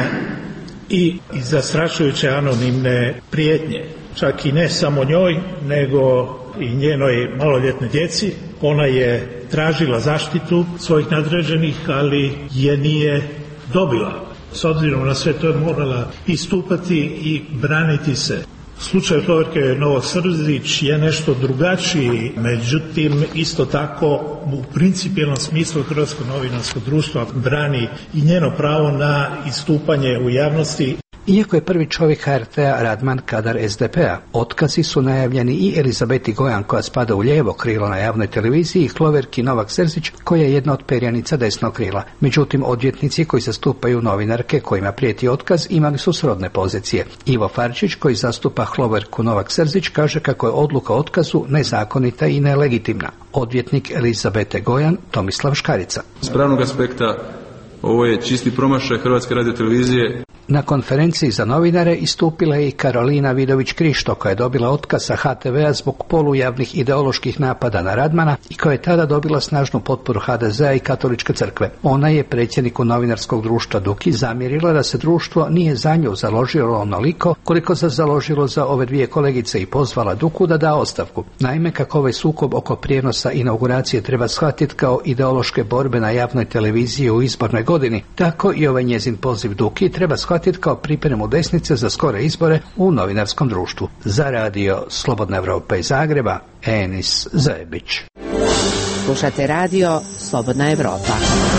i zastrašujuće anonimne prijetnje. Čak i ne samo njoj, nego i njenoj maloljetnoj djeci. Ona je tražila zaštitu svojih nadređenih, ali je nije dobila. S obzirom na sve to je morala istupati i braniti se. Slučaj Hloverke Novak Srzić je nešto drugačiji, međutim isto tako u principijelnom smislu Hrvatsko novinarsko društvo brani i njeno pravo na istupanje u javnosti. Iako je prvi čovjek HRT-a Radman kadar SDP-a, otkazi su najavljeni i Elizabeti Gojan koja spada u lijevo krilo na javnoj televiziji i Hloverki Novak Srzić koja je jedna od perjanica desnog krila. Međutim, odvjetnici koji zastupaju novinarke kojima prijeti otkaz imali su srodne pozicije. Ivo Farčić koji zastupa Hloverku Novak Srzić kaže kako je odluka o otkazu nezakonita i nelegitimna. Odvjetnik Elizabete Gojan Tomislav Škarica. S pravnog aspekta ovo je čisti promašaj Hrvatske radiotelevizije. Na konferenciji za novinare istupila je i Karolina Vidović-Krišto koja je dobila otkaz sa HTV-a zbog polujavnih ideoloških napada na Radmana i koja je tada dobila snažnu potporu HDZ-a i Katoličke crkve. Ona je predsjedniku novinarskog društva Duki zamjerila da se društvo nije za nju založilo onoliko koliko se založilo za ove dvije kolegice i pozvala Duku da da ostavku. Naime, kako ovaj sukob oko prijenosa inauguracije treba shvatiti kao ideološke borbe na javnoj televiziji u izbornoj godini, tako i ovaj njezin poziv Duki treba shvatiti kao pripremu desnice za skore izbore u novinarskom društvu. Za radio Slobodna Evropa iz Zagreba, Enis Zajebić. Slušate radio Slobodna Evropa.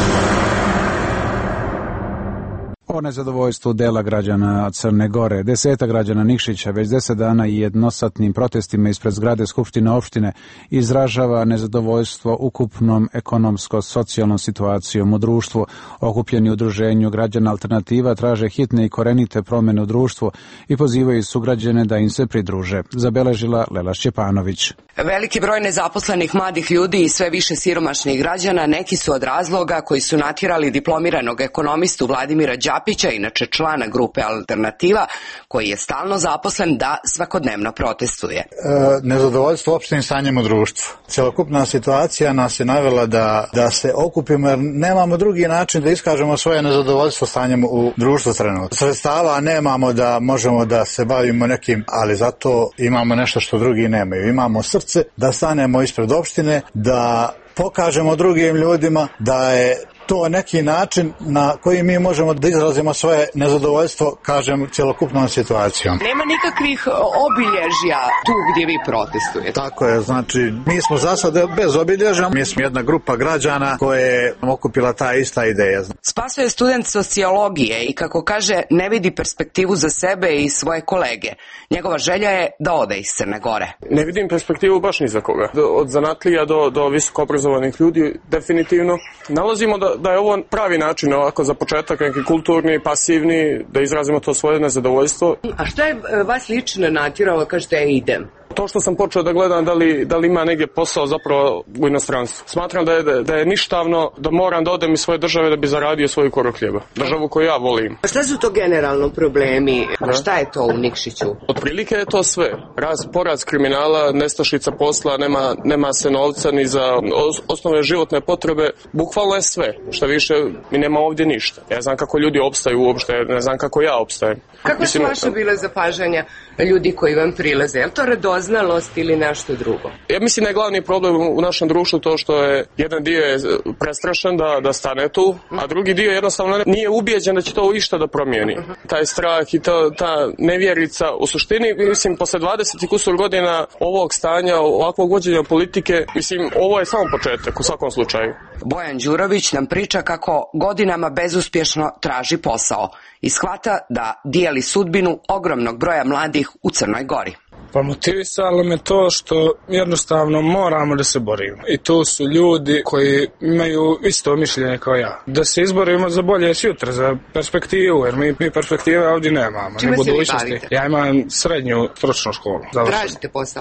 O nezadovoljstvu dela građana Crne Gore. 10 građana Nikšića već 10 dana i jednosatnim protestima ispred zgrade Skupštine opštine izražava nezadovoljstvo ukupnom ekonomsko-socijalnom situacijom u društvu. Okupljeni u udruženju građana Alternativa traže hitne i korenite promjene u društvu i pozivaju sugrađane da im se pridruže. Zabeležila Lela Šćepanović. Veliki broj nezaposlenih mladih ljudi i sve više siromašnih građana neki su od razloga koji su natjerali diplomiranog ekonomistu Vladimira Đapića, inače člana grupe Alternativa, koji je stalno zaposlen, da svakodnevno protestuje. Nezadovoljstvo opštim stanjem u društvu. Celokupna situacija nas je navela da se okupimo jer nemamo drugi način da iskažemo svoje nezadovoljstvo stanjem u društvu trenutno. Sredstava nemamo da možemo da se bavimo nekim, ali zato imamo nešto što drugi nemaju. Imamo srce da stanemo ispred opštine, da pokažemo drugim ljudima da je to neki način na koji mi možemo da izrazimo svoje nezadovoljstvo, kažem, celokupnom situacijom. Nema nikakvih obilježja tu gdje vi protestujete. Tako je, znači mi smo za sad bez obilježja, mi smo jedna grupa građana koja je okupila ta ista ideja. Spaso je student sociologije i kako kaže ne vidi perspektivu za sebe i svoje kolege. Njegova želja je da ode iz Crne Gore. Ne vidim perspektivu baš ni za koga. Od zanatlija do visoko obrazovanih ljudi definitivno. Nalazimo da je ovo pravi način ovako za početak, neki kulturni, pasivni, da izrazimo to svoje nezadovoljstvo. A što je vas lično natjeralo, kažete ja idem? To što sam počeo da gledam da li ima negdje posao zapravo u inostranstvu. Smatram da je ništavno, da moram da odem iz svoje države da bi zaradio svoju koru hljeba. Državu koju ja volim. A šta su to generalno problemi? Šta je to u Nikšiću? Otprilike je to sve. Porast kriminala, nestašica posla, nema se novca ni za osnovne životne potrebe. Bukvalno je sve. Šta više, mi nema ovdje ništa. Ja znam kako ljudi opstaju uopšte, ne znam kako ja opstajem. Kako su vaše bile zapažanja ljudi koji vam prilaze? Je li to radoznalost ili nešto drugo? Ja mislim da je glavni problem u našem društvu to što je jedan dio je prestrašen da stane tu, a drugi dio jednostavno nije ubijeđen da će to išta da promijeni. Taj strah i ta nevjerica u suštini, mislim, posle 20 kusur godina ovog stanja, ovakvog vođenja politike, mislim, ovo je samo početak u svakom slučaju. Bojan Đurović nam priča kako godinama bezuspješno traži posao i shvata da dijeli sudbinu ogromnog broja mladih u Crnoj Gori. Pa motivisalo me to što jednostavno moramo da se borimo. I tu su ljudi koji imaju isto mišljenje kao ja. Da se izborimo za bolje sutra, za perspektivu, jer mi perspektive ovdje nemamo. Čime se vi bavite? Ja imam srednju stručnu školu. Tražite posao?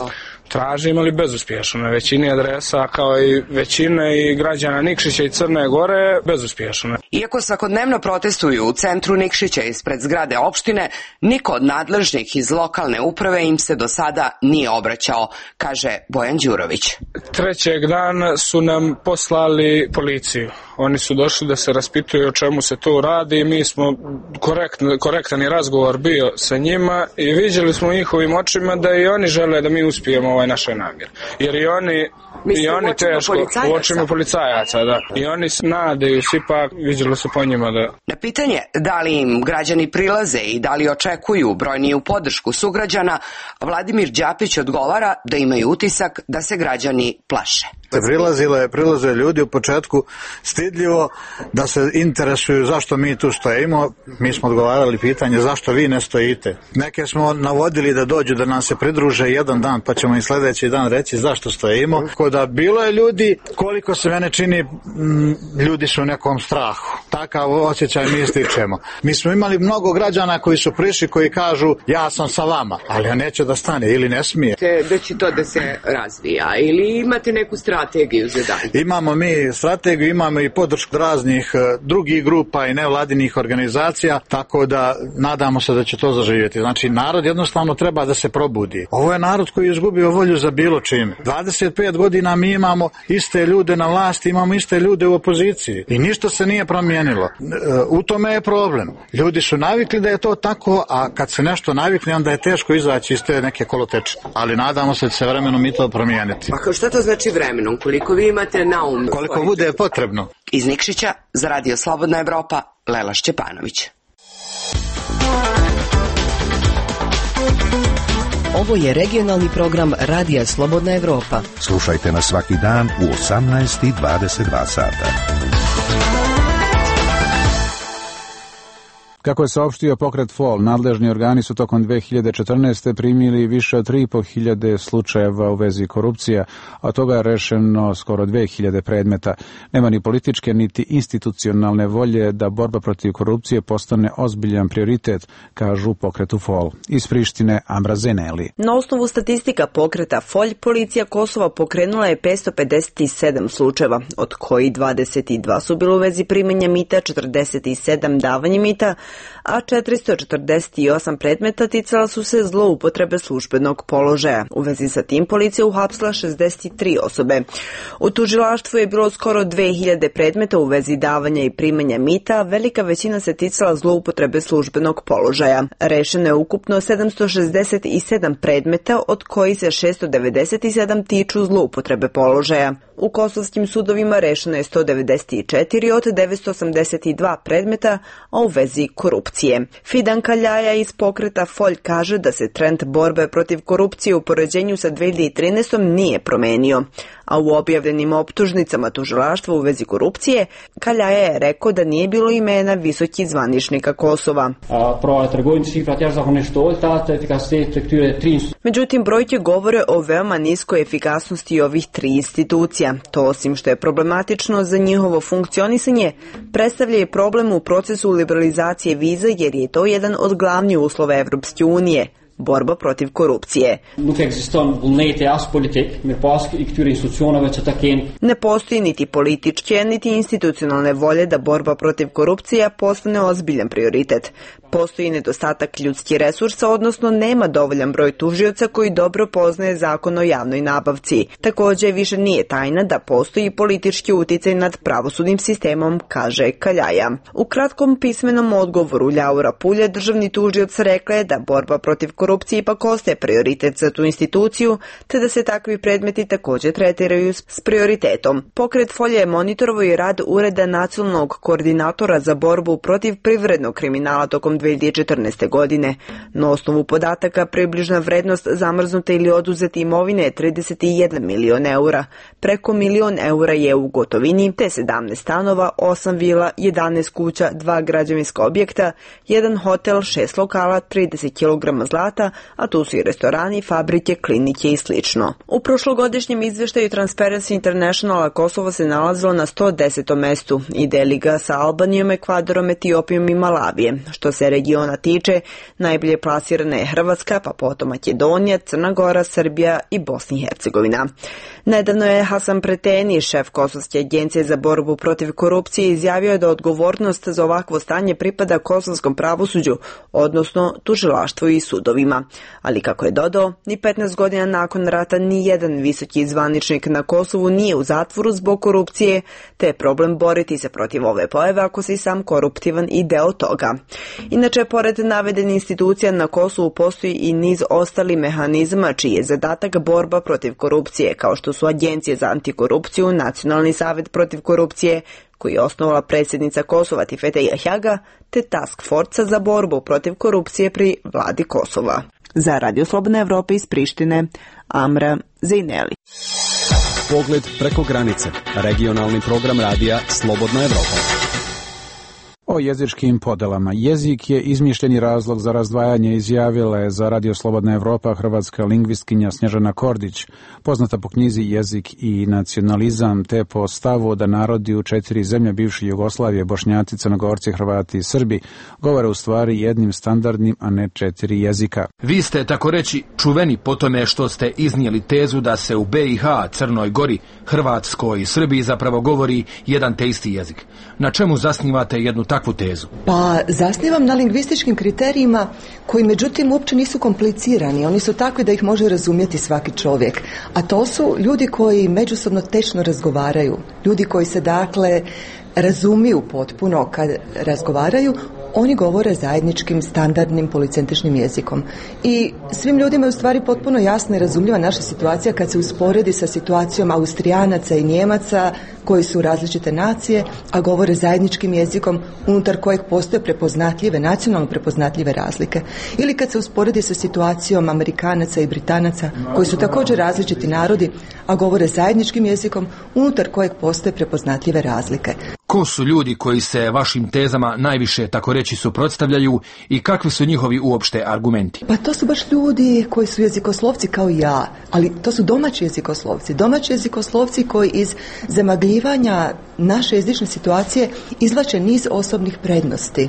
tražimo, ali bezuspješno. Na većini adresa, kao i većine i građana Nikšića i Crne Gore, bezuspješno. Iako svakodnevno protestuju u centru Nikšića ispred zgrade opštine, niko od nadležnih iz lokalne uprave im se do sada nije obraćao, kaže Bojan Đurović. Trećeg dana su nam poslali policiju. Oni su došli da se raspituju o čemu se tu radi i mi smo korektan je razgovor bio sa njima i vidjeli smo u njihovim očima da i oni žele da mi uspijemo ovaj naš namjer. Jer i oni teško u očima policajaca, da. I oni se nadaju, ipak vidjeli su po njima da... Na pitanje da li im građani prilaze i da li očekuju brojniju podršku sugrađana, Vladimir Đapić odgovara da imaju utisak da se građani plaše. Prilazile ljudi u početku stidljivo da se interesuju zašto mi tu stojimo. Mi smo odgovarali pitanje zašto vi ne stojite. Neke smo navodili da dođu da nam se pridruže jedan dan, pa ćemo im sljedeći dan reći zašto stojimo. Da bilo je ljudi, koliko se mene čini, ljudi su u nekom strahu. Takav osjećaj mi ističemo. Mi smo imali mnogo građana koji su prišli, koji kažu ja sam sa vama, ali ja neće da stane ili ne smije. Da će to da se razvija ili imate neku strategiju za dalje? Imamo mi strategiju, imamo i podršku raznih drugih grupa i nevladinih organizacija, tako da nadamo se da će to zaživjeti. Znači, narod jednostavno treba da se probudi. Ovo je narod koji je izgubio volju za bilo čime. 25 godina mi imamo iste ljude na vlasti, imamo iste ljude u opoziciji i ništa se nije promijenilo. U tome je problem. Ljudi su navikli da je to tako, a kad se nešto navikne, onda je teško izaći iz te neke koloteče. Ali nadamo se da će vremenom i to promijeniti. Pa šta to znači vremenom? Koliko vi imate na umu? Koliko bude potrebno. Iz Nikšića za Radio Slobodna Evropa, Lela Šćepanović. Ovo je regionalni program Radija Slobodna Evropa. Slušajte nas svaki dan u 18:22 sata. Kako je saopštio pokret FOL, nadležni organi su tokom 2014. primili više od 3.500 slučajeva u vezi korupcija, a od toga je rešeno skoro 2.000 predmeta. Nema ni političke niti institucionalne volje da borba protiv korupcije postane ozbiljan prioritet, kažu u pokretu FOL. Iz Prištine Ambra Zeneli. Na osnovu statistika pokreta FOL, policija Kosova pokrenula je 557 slučajeva, od koji 22 su bilo u vezi primanja mita, 47 davanje mita, a 448 predmeta ticala su se zloupotrebe službenog položaja. U vezi sa tim policija uhapsila 63 osobe. U tužilaštvu je bilo skoro 2000 predmeta u vezi davanja i primanja mita, velika većina se ticala zloupotrebe službenog položaja. Rešeno je ukupno 767 predmeta, od koji se 697 tiču zloupotrebe položaja. U kosovskim sudovima rešeno je 194 od 982 predmeta, a u vezi korupcije. Fidan Kaljaja iz pokreta FOL kaže da se trend borbe protiv korupcije u poređenju sa 2013. nije promenio, a u objavljenim optužnicama tužilaštva u vezi korupcije Kaljaja je rekao da nije bilo imena visokih zvaničnika Kosova. Međutim, brojke govore o veoma niskoj efikasnosti ovih tri institucija. To, osim što je problematično za njihovo funkcionisanje, predstavlja i problem u procesu liberalizacije viza, jer je to jedan od glavnih uslova Evropske unije. Borba protiv korupcije. Ne postoji niti političke, niti institucionalne volje da borba protiv korupcije postane ozbiljan prioritet. Postoji nedostatak ljudskih resursa, odnosno nema dovoljan broj tužioca koji dobro poznaje zakon o javnoj nabavci. Također više nije tajna da postoji politički uticaj nad pravosudnim sistemom, kaže Kaljaja. U kratkom pismenom odgovoru Ljaura Pulje, državni tužioc, rekla je da borba protiv korupcije ipak ostaje prioritet za tu instituciju, te da se takvi predmeti također tretiraju s prioritetom. Pokret FOL je monitorovao i rad Ureda nacionalnog koordinatora za borbu protiv privrednog kriminala tokom 2014. godine. Na osnovu podataka približna vrednost zamrznute ili oduzete imovine je 31 milion eura. Preko milion eura je u gotovini, te 17 stanova, 8 vila, 11 kuća, 2 građevinska objekta, 1 hotel, 6 lokala, 30 kg zlata, a tu su i restorani, fabrike, klinike i slično. U prošlogodišnjem izveštaju Transparency Internationala Kosovo se nalazilo na 110. mestu i deli ga sa Albanijom, Ekvadorom, Etiopijom i Malavije, što se regiona tiče, najbolje plasirana je Hrvatska, pa potom Makedonija, Crna Gora, Srbija i Bosna i Hercegovina. Nedavno je Hasan Preteni, šef Kosovske agencije za borbu protiv korupcije, izjavio da odgovornost za ovakvo stanje pripada kosovskom pravosuđu, odnosno tužilaštvu i sudovima. Ali kako je dodao, ni 15 godina nakon rata ni jedan visoki zvaničnik na Kosovu nije u zatvoru zbog korupcije, te je problem boriti se protiv ove pojave ako si sam koruptivan i deo toga. Inače, pored navedenih institucija na Kosovu postoji i niz ostalih mehanizama čiji je zadatak borba protiv korupcije, kao što su Agencije za antikorupciju, Nacionalni savjet protiv korupcije, koji je osnovala predsjednica Kosova Tifete Jahjaga, te Task Force za borbu protiv korupcije pri vladi Kosova. Za Radio Slobodna Evropa iz Prištine, Amra Zejneli. Pogled preko granice. Regionalni program radija Slobodna Evropa. O jezičkim podelama. Jezik je izmišljeni razlog za razdvajanje, izjavila je za Radio Slobodna Evropa hrvatska lingvistkinja Snježana Kordić, poznata po knjizi Jezik i nacionalizam, te po stavu da narodi u 4 zemlje bivše Jugoslavije, Bošnjaci, Crnogorci, Hrvati i Srbi, govore u stvari jednim standardnim, a ne 4 jezika. Vi ste, tako reći, čuveni po tome što ste iznijeli tezu da se u BiH, Crnoj Gori, Hrvatskoj i Srbiji zapravo govori jedan te isti jezik. Na čemu zasnivate jednu takvu tezu? Pa zasnivam na lingvističkim kriterijima koji međutim uopće nisu komplicirani. Oni su takvi da ih može razumjeti svaki čovjek. A to su ljudi koji međusobno tečno razgovaraju. Ljudi koji se dakle razumiju potpuno kad razgovaraju. Oni govore zajedničkim, standardnim, policentričnim jezikom. I svim ljudima je u stvari potpuno jasna i razumljiva naša situacija kad se usporedi sa situacijom Austrijanaca i Njemaca koji su različite nacije, a govore zajedničkim jezikom unutar kojeg postoje prepoznatljive, nacionalno prepoznatljive razlike. Ili kad se usporedi sa situacijom Amerikanaca i Britanaca koji su također različiti narodi, a govore zajedničkim jezikom unutar kojeg postoje prepoznatljive razlike. Ko su ljudi koji se vašim tezama najviše, tako reći, suprotstavljaju i kakvi su njihovi uopšte argumenti? Pa to su baš ljudi koji su jezikoslovci kao i ja, ali to su domaći jezikoslovci. Domaći jezikoslovci koji iz zamagljivanja naše jezične situacije izvlače niz osobnih prednosti.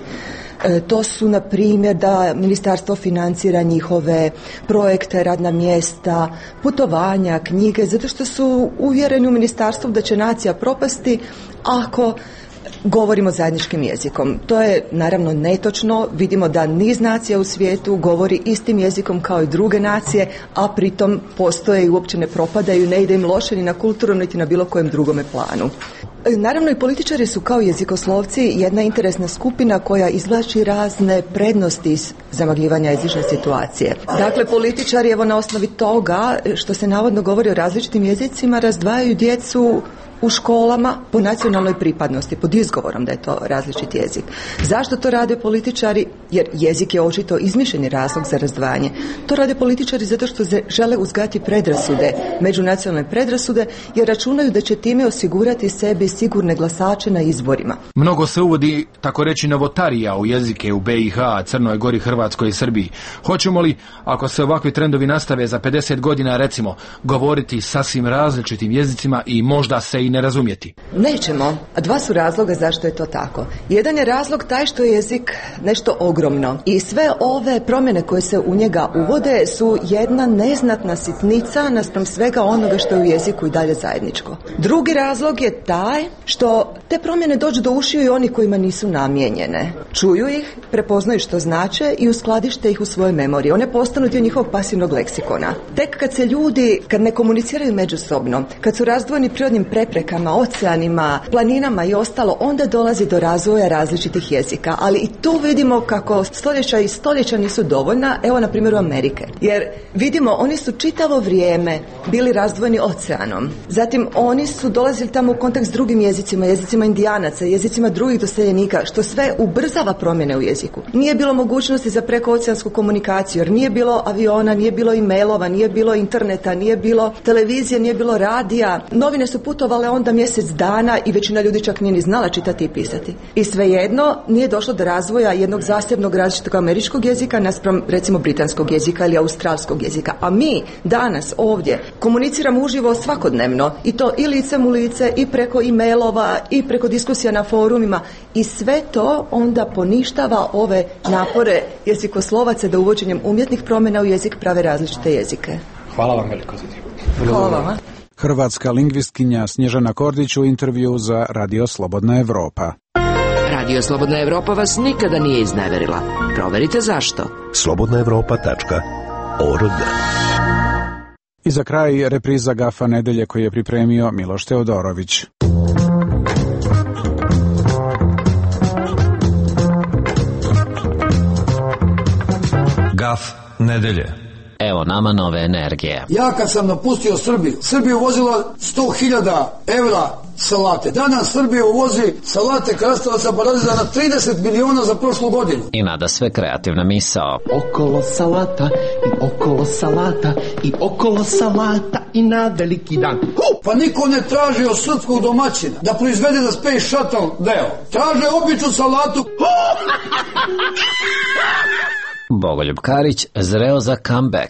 To su, na primjer, da ministarstvo financira njihove projekte, radna mjesta, putovanja, knjige, zato što su uvjereni u ministarstvu da će nacija propasti ako govorimo zajedničkim jezikom. To je naravno netočno. Vidimo da niz nacija u svijetu govori istim jezikom kao i druge nacije, a pritom postoje i uopće ne propadaju, ne ide im loše ni na kulturnom niti na bilo kojem drugome planu. Naravno i političari su kao jezikoslovci jedna interesna skupina koja izvlači razne prednosti iz zamagljivanja jezične situacije. Dakle, političari evo na osnovi toga što se navodno govori o različitim jezicima razdvajaju djecu u školama po nacionalnoj pripadnosti, pod izgovorom da je to različit jezik. Zašto to rade političari? Jer jezik je očito izmišljeni razlog za razdvajanje. To rade političari zato što žele uzgajati predrasude, međunacionalne predrasude, jer računaju da će time osigurati sebi sigurne glasače na izborima. Mnogo se uvodi, tako reći, novotarija u jezike u BiH, Crnoj Gori, Hrvatskoj i Srbiji. Hoćemo li, ako se ovakvi trendovi nastave za 50 godina, recimo, govoriti sasvim različitim jezicima i možda se i ne razumjeti? Nećemo. A dva su razloga zašto je to tako. Jedan je razlog taj što je jezik nešto ogromno i sve ove promjene koje se u njega uvode su jedna neznatna sitnica naspram svega onoga što je u jeziku i dalje zajedničko. Drugi razlog je taj što te promjene dođu do ušiju i oni kojima nisu namijenjene. Čuju ih, prepoznaju što znače i uskladište ih u svojoj memoriji. One postanu dio njihovog pasivnog leksikona. Tek kad se ljudi, kad ne komuniciraju međusobno, kad su razdvojeni prirodnim preprekama, oceanima, planinama i ostalo, onda dolazi do razvoja različitih jezika. Ali i tu vidimo kako stoljeća i stoljeća nisu dovoljna, evo na primjeru Amerike. Jer vidimo, oni su čitavo vrijeme bili razdvojeni oceanom. Zatim oni su dolazili tamo u kontakt s drugim jezicima, jezicima Indijanaca, jezicima drugih doseljenika, što sve ubrzava promjene u jeziku. Nije bilo mogućnosti za prekooceansku komunikaciju, jer nije bilo aviona, nije bilo e-mailova, nije bilo interneta, nije bilo televizije, nije bilo radija. Novine su putovale ali onda mjesec dana i većina ljudi čak nije ni znala čitati i pisati. I svejedno nije došlo do razvoja jednog zasebnog različitog američkog jezika naspram recimo britanskog jezika ili australskog jezika. A mi danas ovdje komuniciramo uživo svakodnevno i to i licem u lice i preko e-mailova i preko diskusija na forumima i sve to onda poništava ove napore jezikoslovaca da uvođenjem umjetnih promjena u jezik prave različite jezike. Hvala vam veliko za to. Hvala vama. Hrvatska lingvistkinja Snježana Kordić u intervju za Radio Slobodna Evropa. Radio Slobodna Evropa vas nikada nije izneverila. Proverite zašto. slobodnaevropa.org. I za kraj repriza Gafa nedelje koji je pripremio Miloš Teodorović. Gaf nedelje. Evo nama nove energije. Ja kad sam napustio Srbiju, Srbija uvozila 100.000 evra salate. Danas Srbija uvozi salate krastavaca paradajza na 30 miliona za prošlu godinu. I nada sve kreativna misao. Okolo salata i okolo salata i okolo salata i na veliki dan. Pa niko ne traži od srpskog domaćina da proizvede za Space Shuttle deo. Traže običnu salatu. Bogoljub Karić zreo za comeback.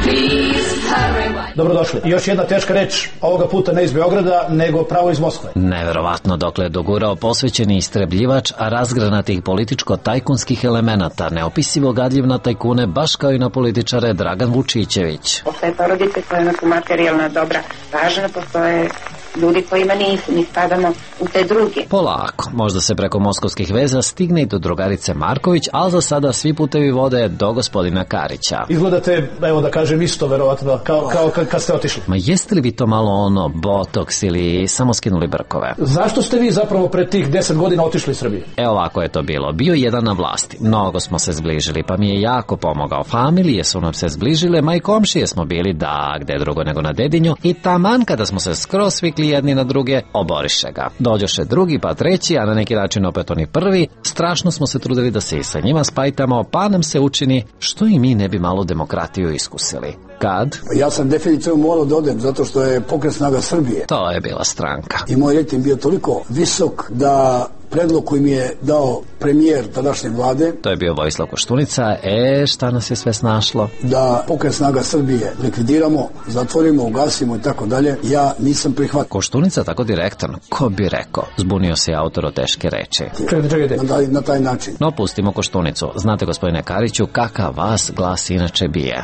Dobrodošli. Još jedna teška reč, ovoga puta ne iz Beograda, nego pravo iz Moskve. Neverovatno dokle je dogurao posvećeni istrebljivač razgranatih političko-tajkunskih elemenata, neopisivo gadljiv na tajkune, baš kao i na političare Dragan Vučićević. Postoje porodice kojima su materijalna dobra važna, postoje ljudi kojima nisu, mi spadamo u te druge. Polako, možda se preko moskovskih veza stigne i do drugarice Marković, ali za sada svi putevi vode do gospodina Karića. Izgledate, evo da kažem, isto verovatno, kao kad ste otišli. Ma jeste li vi to malo ono, botoks ili samo skinuli brkove? Zašto ste vi zapravo pre tih 10 godina otišli iz Srbije? Ovako je to bilo. Bio jedan na vlasti. Mnogo smo se zbližili, pa mi je jako pomogao. Familije su nam se zbližile, ma i komšije smo bili, da, gde drugo nego na Dedinju. I taman kada smo se skroz svikli jedni na druge, oboriše ga. Dođoše drugi, pa treći, a na neki način opet oni prvi. Strašno smo se trudili da se i sa njima spajtamo, pa nam se učini što i mi ne bi malo demokratiju iskusili. Kad? Ja sam definitivno morao da odem, zato što je Pokret snaga Srbije. To je bila stranka. I moj rejting bio toliko visok da predlog koji mi je dao premijer tadašnje vlade. To je bio Vojislav Koštunica. Šta nas je sve snašlo? Da Pokret snaga Srbije likvidiramo, zatvorimo, ugasimo i tako dalje. Ja nisam prihvatio. Koštunica tako direktan, ko bi rekao? Zbunio se autor o teške reči. Čekajte. Na taj način. No, pustimo Koštunicu. Znate, gospodine Kariću, kakav vas glas inače bije?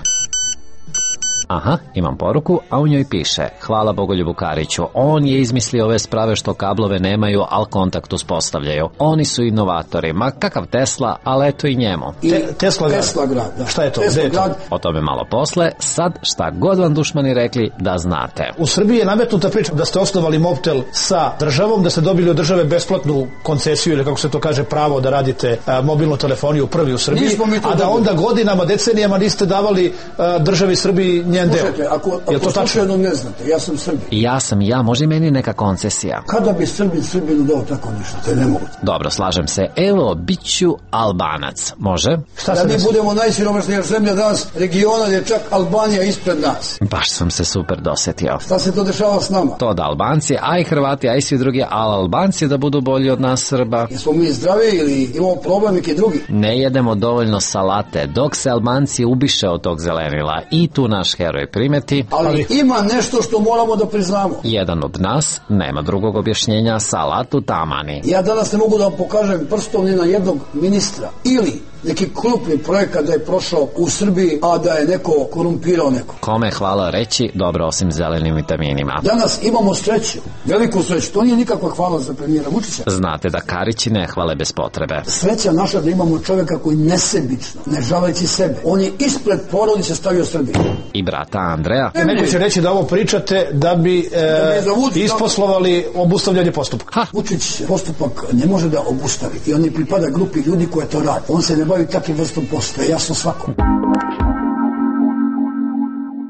Aha, imam poruku, a u njoj piše: hvala Bogoljubu Kariću, on je izmislio ove sprave što kablove nemaju, al kontakt uspostavljaju. Oni su inovatori, ma kakav Tesla, ali eto i njemu. Tesla grad, da. Šta je to? Tesla grad. O tome malo posle, sad šta god vam dušmani rekli da znate. U Srbiji je nametnuta priča da ste osnovali Mobtel sa državom, da ste dobili od države besplatnu koncesiju ili kako se to kaže pravo da radite mobilnu telefoniju prvi u Srbiji, a da onda godinama, decenijama niste davali državi Srbiji njen deo. Ako slučajno ne znate, ja sam Srbin. Može i meni neka koncesija. Kada bi Srbinu dao tako nešto, to je nemoguće. Dobro, slažem se. Evo, bit ću Albanac. Može? Da mi budemo najsiromašnija zemlja danas regiona, je čak Albanija ispred nas. Baš sam se super dosetio. Šta se to dešava s nama? To da Albanci, a i Hrvati, a i svi drugi, ali Albanci da budu bolji od nas Srba. Jesmo mi zdravi ili imamo problem neki drugi? Ne jedemo dovoljno salate, dok se Albanci ubiše od tog zelenila. I tu naš heroj primeti. Ali ima nešto što moramo da priznamo. Jedan od nas, nema drugog objašnjenja, salatu tamani. Ja danas ne mogu da vam pokažem prstom ni na jednog ministra ili neki krupni projekat da je prošao u Srbiji, a da je neko korumpirao neko. Kome hvala reći, dobro osim zelenim vitaminima. Danas imamo sreću, veliku sreću, to nije nikakva hvala za premijera Vučića. Znate da Karići ne hvale bez potrebe. Sreća naša da imamo čovjeka koji nesebično, ne žaleći sebe, on je ispred porodice stavio Srbiju. I brata Andreja. Neko će reći da ovo pričate da bi isposlovali obustavljanje postupka. Vučić postupak ne može da obustavi i on ne pripada grupi ljudi koje to radi. On se ne bavi takvim vrstom posla, jasno svakom. Kad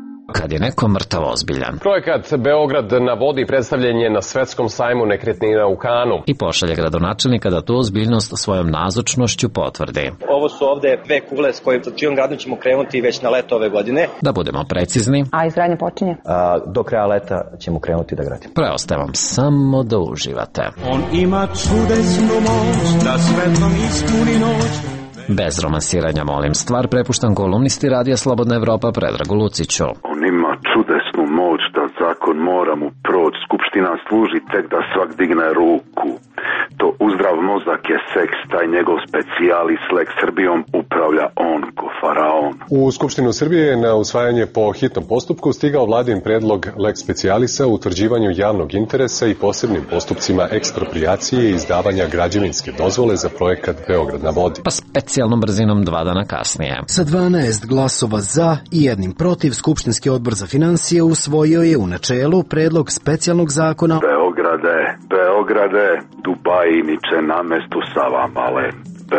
kad je neko mrtav ozbiljan. Projekat Beograd na vodi predstavljen je na svetskom sajmu nekretnina u Kanu. I pošalje gradonačelnika da tu ozbiljnost svojom nazočnošću potvrdi. Ovo su ovde dve kugle s čijom gradom ćemo krenuti već na leto ove godine. Da budemo precizni. A izgradnja počinje? Do kraja leta ćemo krenuti da gradimo. Preostaje vam samo da uživate. On ima čudesnu moć da svetom ispuni noć. Bez romansiranja, molim, stvar prepuštam kolumnisti Radija Slobodna Evropa Predragu Luciću. On ima čudesnu moć da zakon mora mu proći. Skupština služi tek da svak digne ruku. To uzdrav mozak je seks, taj njegov specijalis lex Srbijom upravlja on ko faraon. U Skupštinu Srbije na usvajanje po hitnom postupku stigao vladin predlog lex specijalisa u utvrđivanju javnog interesa i posebnim postupcima eksproprijacije i izdavanja građevinske dozvole za projekat Beograd na vodi. Pa specijalnom brzinom 2 dana kasnije. Sa 12 glasova za i 1 protiv, Skupštinski odbor za financije usvojio je u načelu predlog specijalnog zakona Beograde, Dubajiniče na mestu Savamale.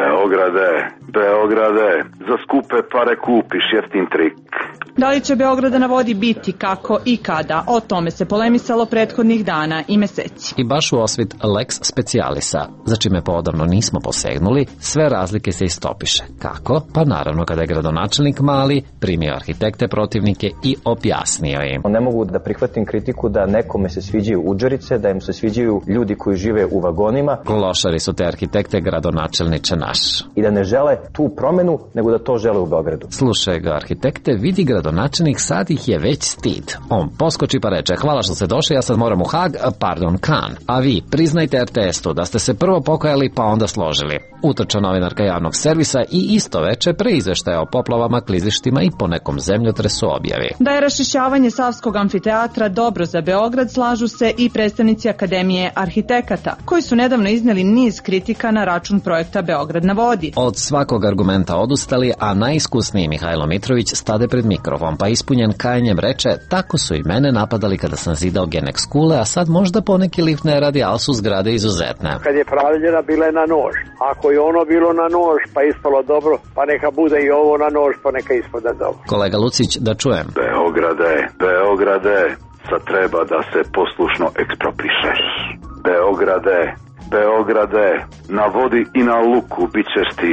Beograde, za skupe pare kupiš jeftin trik. Da li će Beograda na vodi biti, kako i kada? O tome se polemisalo prethodnih dana i meseci. I baš u osvit lex specijalisa, za čime poodavno nismo posegnuli, sve razlike se istopiše. Kako? Pa naravno kada je gradonačelnik Mali primio arhitekte protivnike i objasnio im. Ne mogu da prihvatim kritiku da nekome se sviđaju udžerice, da im se sviđaju ljudi koji žive u vagonima. Klošari su te arhitekte, gradonačelniče naš. I da ne žele tu promenu, nego da to žele u Beogradu. Slušaj ga, arhitekte, vidi gradonačelnik, sad ih je već stid. On poskoči pa reče, hvala što ste došli, ja sad moram u Hag, pardon, Kan. A vi, priznajte RTS-u da ste se prvo pokajali pa onda složili. Utrča novinarka javnog servisa i isto veče pre izveštaja o poplavama, klizištima i po nekom zemljotresu objavi. Da je raščišćavanje Savskog amfiteatra dobro za Beograd, slažu se i predstavnici Akademije arhitekata, koji su nedavno izneli niz kritika na račun projekta Beograd na vodi. Od svakog argumenta odustali, a najiskusniji Mihajlo Mitrović stade pred mikrofon, pa ispunjen kajanjem reče, tako su i mene napadali kada sam zidao Genex kule, a sad možda poneki lift ne radi, ali su zgrade izuzetne. Kad je pravljena, bila je na nož. Ako je ono bilo na nož, pa ispalo dobro, pa neka bude i ovo na nož, pa neka ispada dobro. Kolega Lucić, da čujem. Beograde, sad treba da se poslušno eksproprišeš. Beograde, na vodi i na luku bit ćeš ti.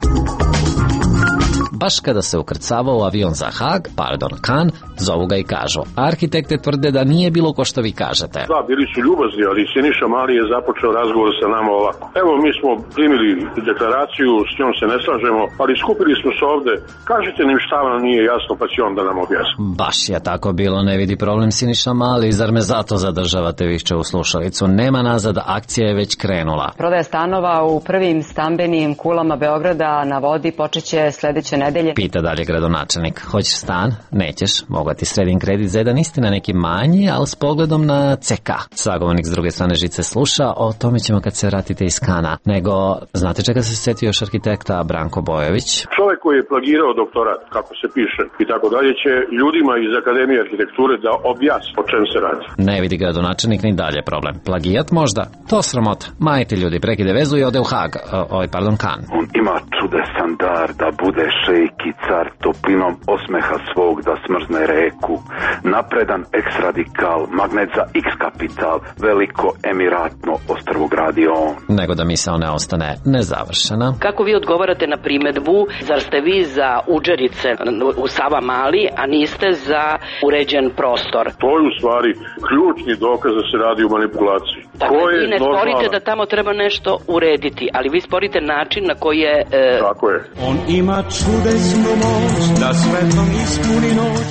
Baš kada se ukrcavao u avion za Hag, pardon, Kan, zovu ga i kažu. Arhitekte tvrde da nije bilo ko što vi kažete. Da, bili su ljubazni, ali Siniša Mali je započeo razgovor sa nama ovako. Evo, mi smo primili deklaraciju, s njom se ne slažemo, ali skupili smo se ovde. Kažite nam šta vam nije jasno, pa će on da nam objasni. Baš je tako bilo, ne vidi problem Siniša Mali, zar me zato zadržavate više u slušalicu? Nema nazad, akcija je već krenula. Prodaja stanova u prvim stambenim kulama Beograda na vodi počeće sledeće nedelje. Pita dalje gradonačelnik, hoćeš stan? Nećeš, mogu ti sredim kredit za jedan istina neki manji, ali s pogledom na CK. Sagovornik s druge strane žice sluša, o tome ćemo kad se vratite iz Kana. Nego, znate čega se setio još arhitekta Branko Bojović? Čovjek koji je plagirao doktorat, kako se piše, i tako dalje, će ljudima iz Akademije arhitekture da objasni o čem se radi. Ne vidi gradonačelnik ni dalje problem. Plagijat možda? To sramota. Majte ljudi, prekide vezu i ode u Hag, Kan. On ima čudesan dar da bude šejk i car, toplinom osmeha svog da smrzne reku. Napredan ex-radikal, magnet za X-kapital, veliko emiratno ostrvo gradio on. Nego da misao ne ostane nezavršena. Kako vi odgovarate na primedbu, zar ste vi za udžerice u Sava Mali, a niste za uređen prostor? To je u stvari ključni dokaz da se radi o manipulaciji. Dakle, vi ne sporite da tamo treba nešto urediti, ali vi sporite način na koji je... Tako je. On ima čudesnu moć da svetom ispuni noć.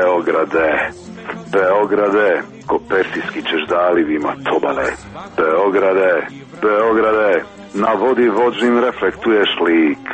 Beograde, ko persijski ćeš zalivima tobale. Beograde, na vodi vođin reflektuješ lik.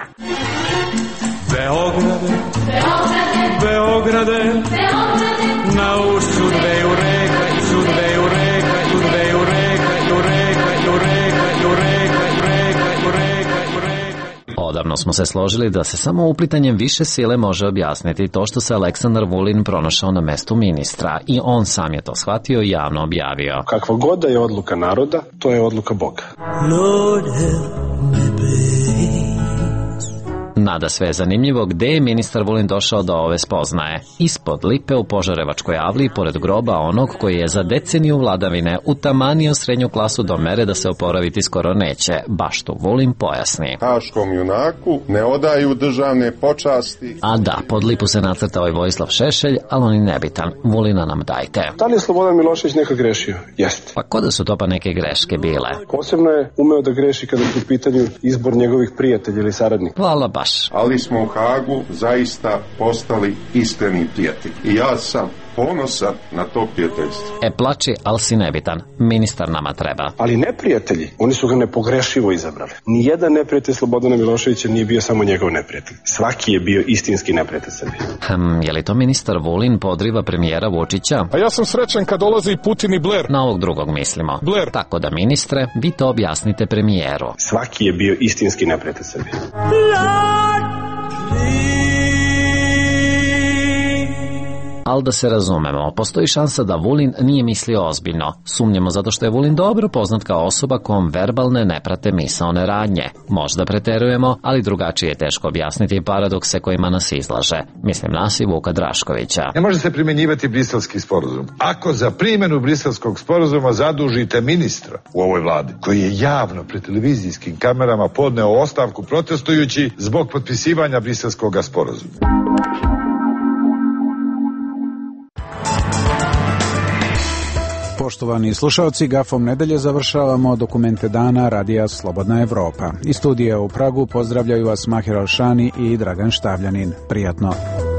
Beograde, na ušću dveju reka, iću dveju reka, ju dveju reka, ju reka, ju reka, ju reka, ju reka, ju reka, ju reka. Odavno smo se složili da se samo uplitanjem više sile može objasniti to što se Aleksandar Vulin pronašao na mestu ministra i on sam je to shvatio i javno objavio. Kakva god da je odluka naroda, to je odluka Boga. Nada sve zanimljivo gde je ministar Vulin došao do ove spoznaje. Ispod lipe u Požarevačkoj avliji, pored groba onog koji je za deceniju vladavine utamanio srednju klasu do mere da se oporaviti skoro neće, baš tu Vulin pojasni. Haškom junaku ne odaju državne počasti. A da, pod lipu se nacrtao i Vojislav Šešelj, ali on je nebitan. Vulina nam dajte. Da li je Slobodan Milošević nekad grešio? Jeste. Pa ko da su to pa neke greške bile? Posebno je umeo da greši kada je u pitanju izbor njegovih prijatelja ili saradnika. Hvala baš. Ali smo u Hagu zaista postali iskreni prijatelji. I ja sam ponosan na to prijateljstvo. Plači, ali si nebitan. Ministar nama treba. Ali neprijatelji, oni su ga nepogrešivo izabrali. Nijedan neprijatelj Slobodana Miloševića nije bio samo njegov neprijatelj. Svaki je bio istinski neprijatelj Srbije. Je li to ministar Vulin podriva premijera Vučića? A ja sam srećan kad dolaze i Putin i Blair. Na ovog drugog mislimo. Blair. Tako da, ministre, vi to objasnite premijeru. Svaki je bio istinski neprijatelj Srbije. Ali da se razumemo, postoji šansa da Vulin nije mislio ozbiljno. Sumnjamo zato što je Vulin dobro poznat kao osoba kom verbalne ne prate misaone radnje. Možda preterujemo, ali drugačije je teško objasniti paradokse kojima nas izlaže. Mislim nas i Vuka Draškovića. Ne može se primjenjivati Briselski sporazum ako za primjenu Briselskog sporazuma zadužite ministra u ovoj vladi, koji je javno pred televizijskim kamerama podneo ostavku protestujući zbog potpisivanja Briselskog sporazuma. Poštovani slušalci, Gafom nedelje završavamo dokumente dana Radija Slobodna Evropa. Iz studija u Pragu pozdravljaju vas Mahir Alšani i Dragan Štavljanin. Prijatno.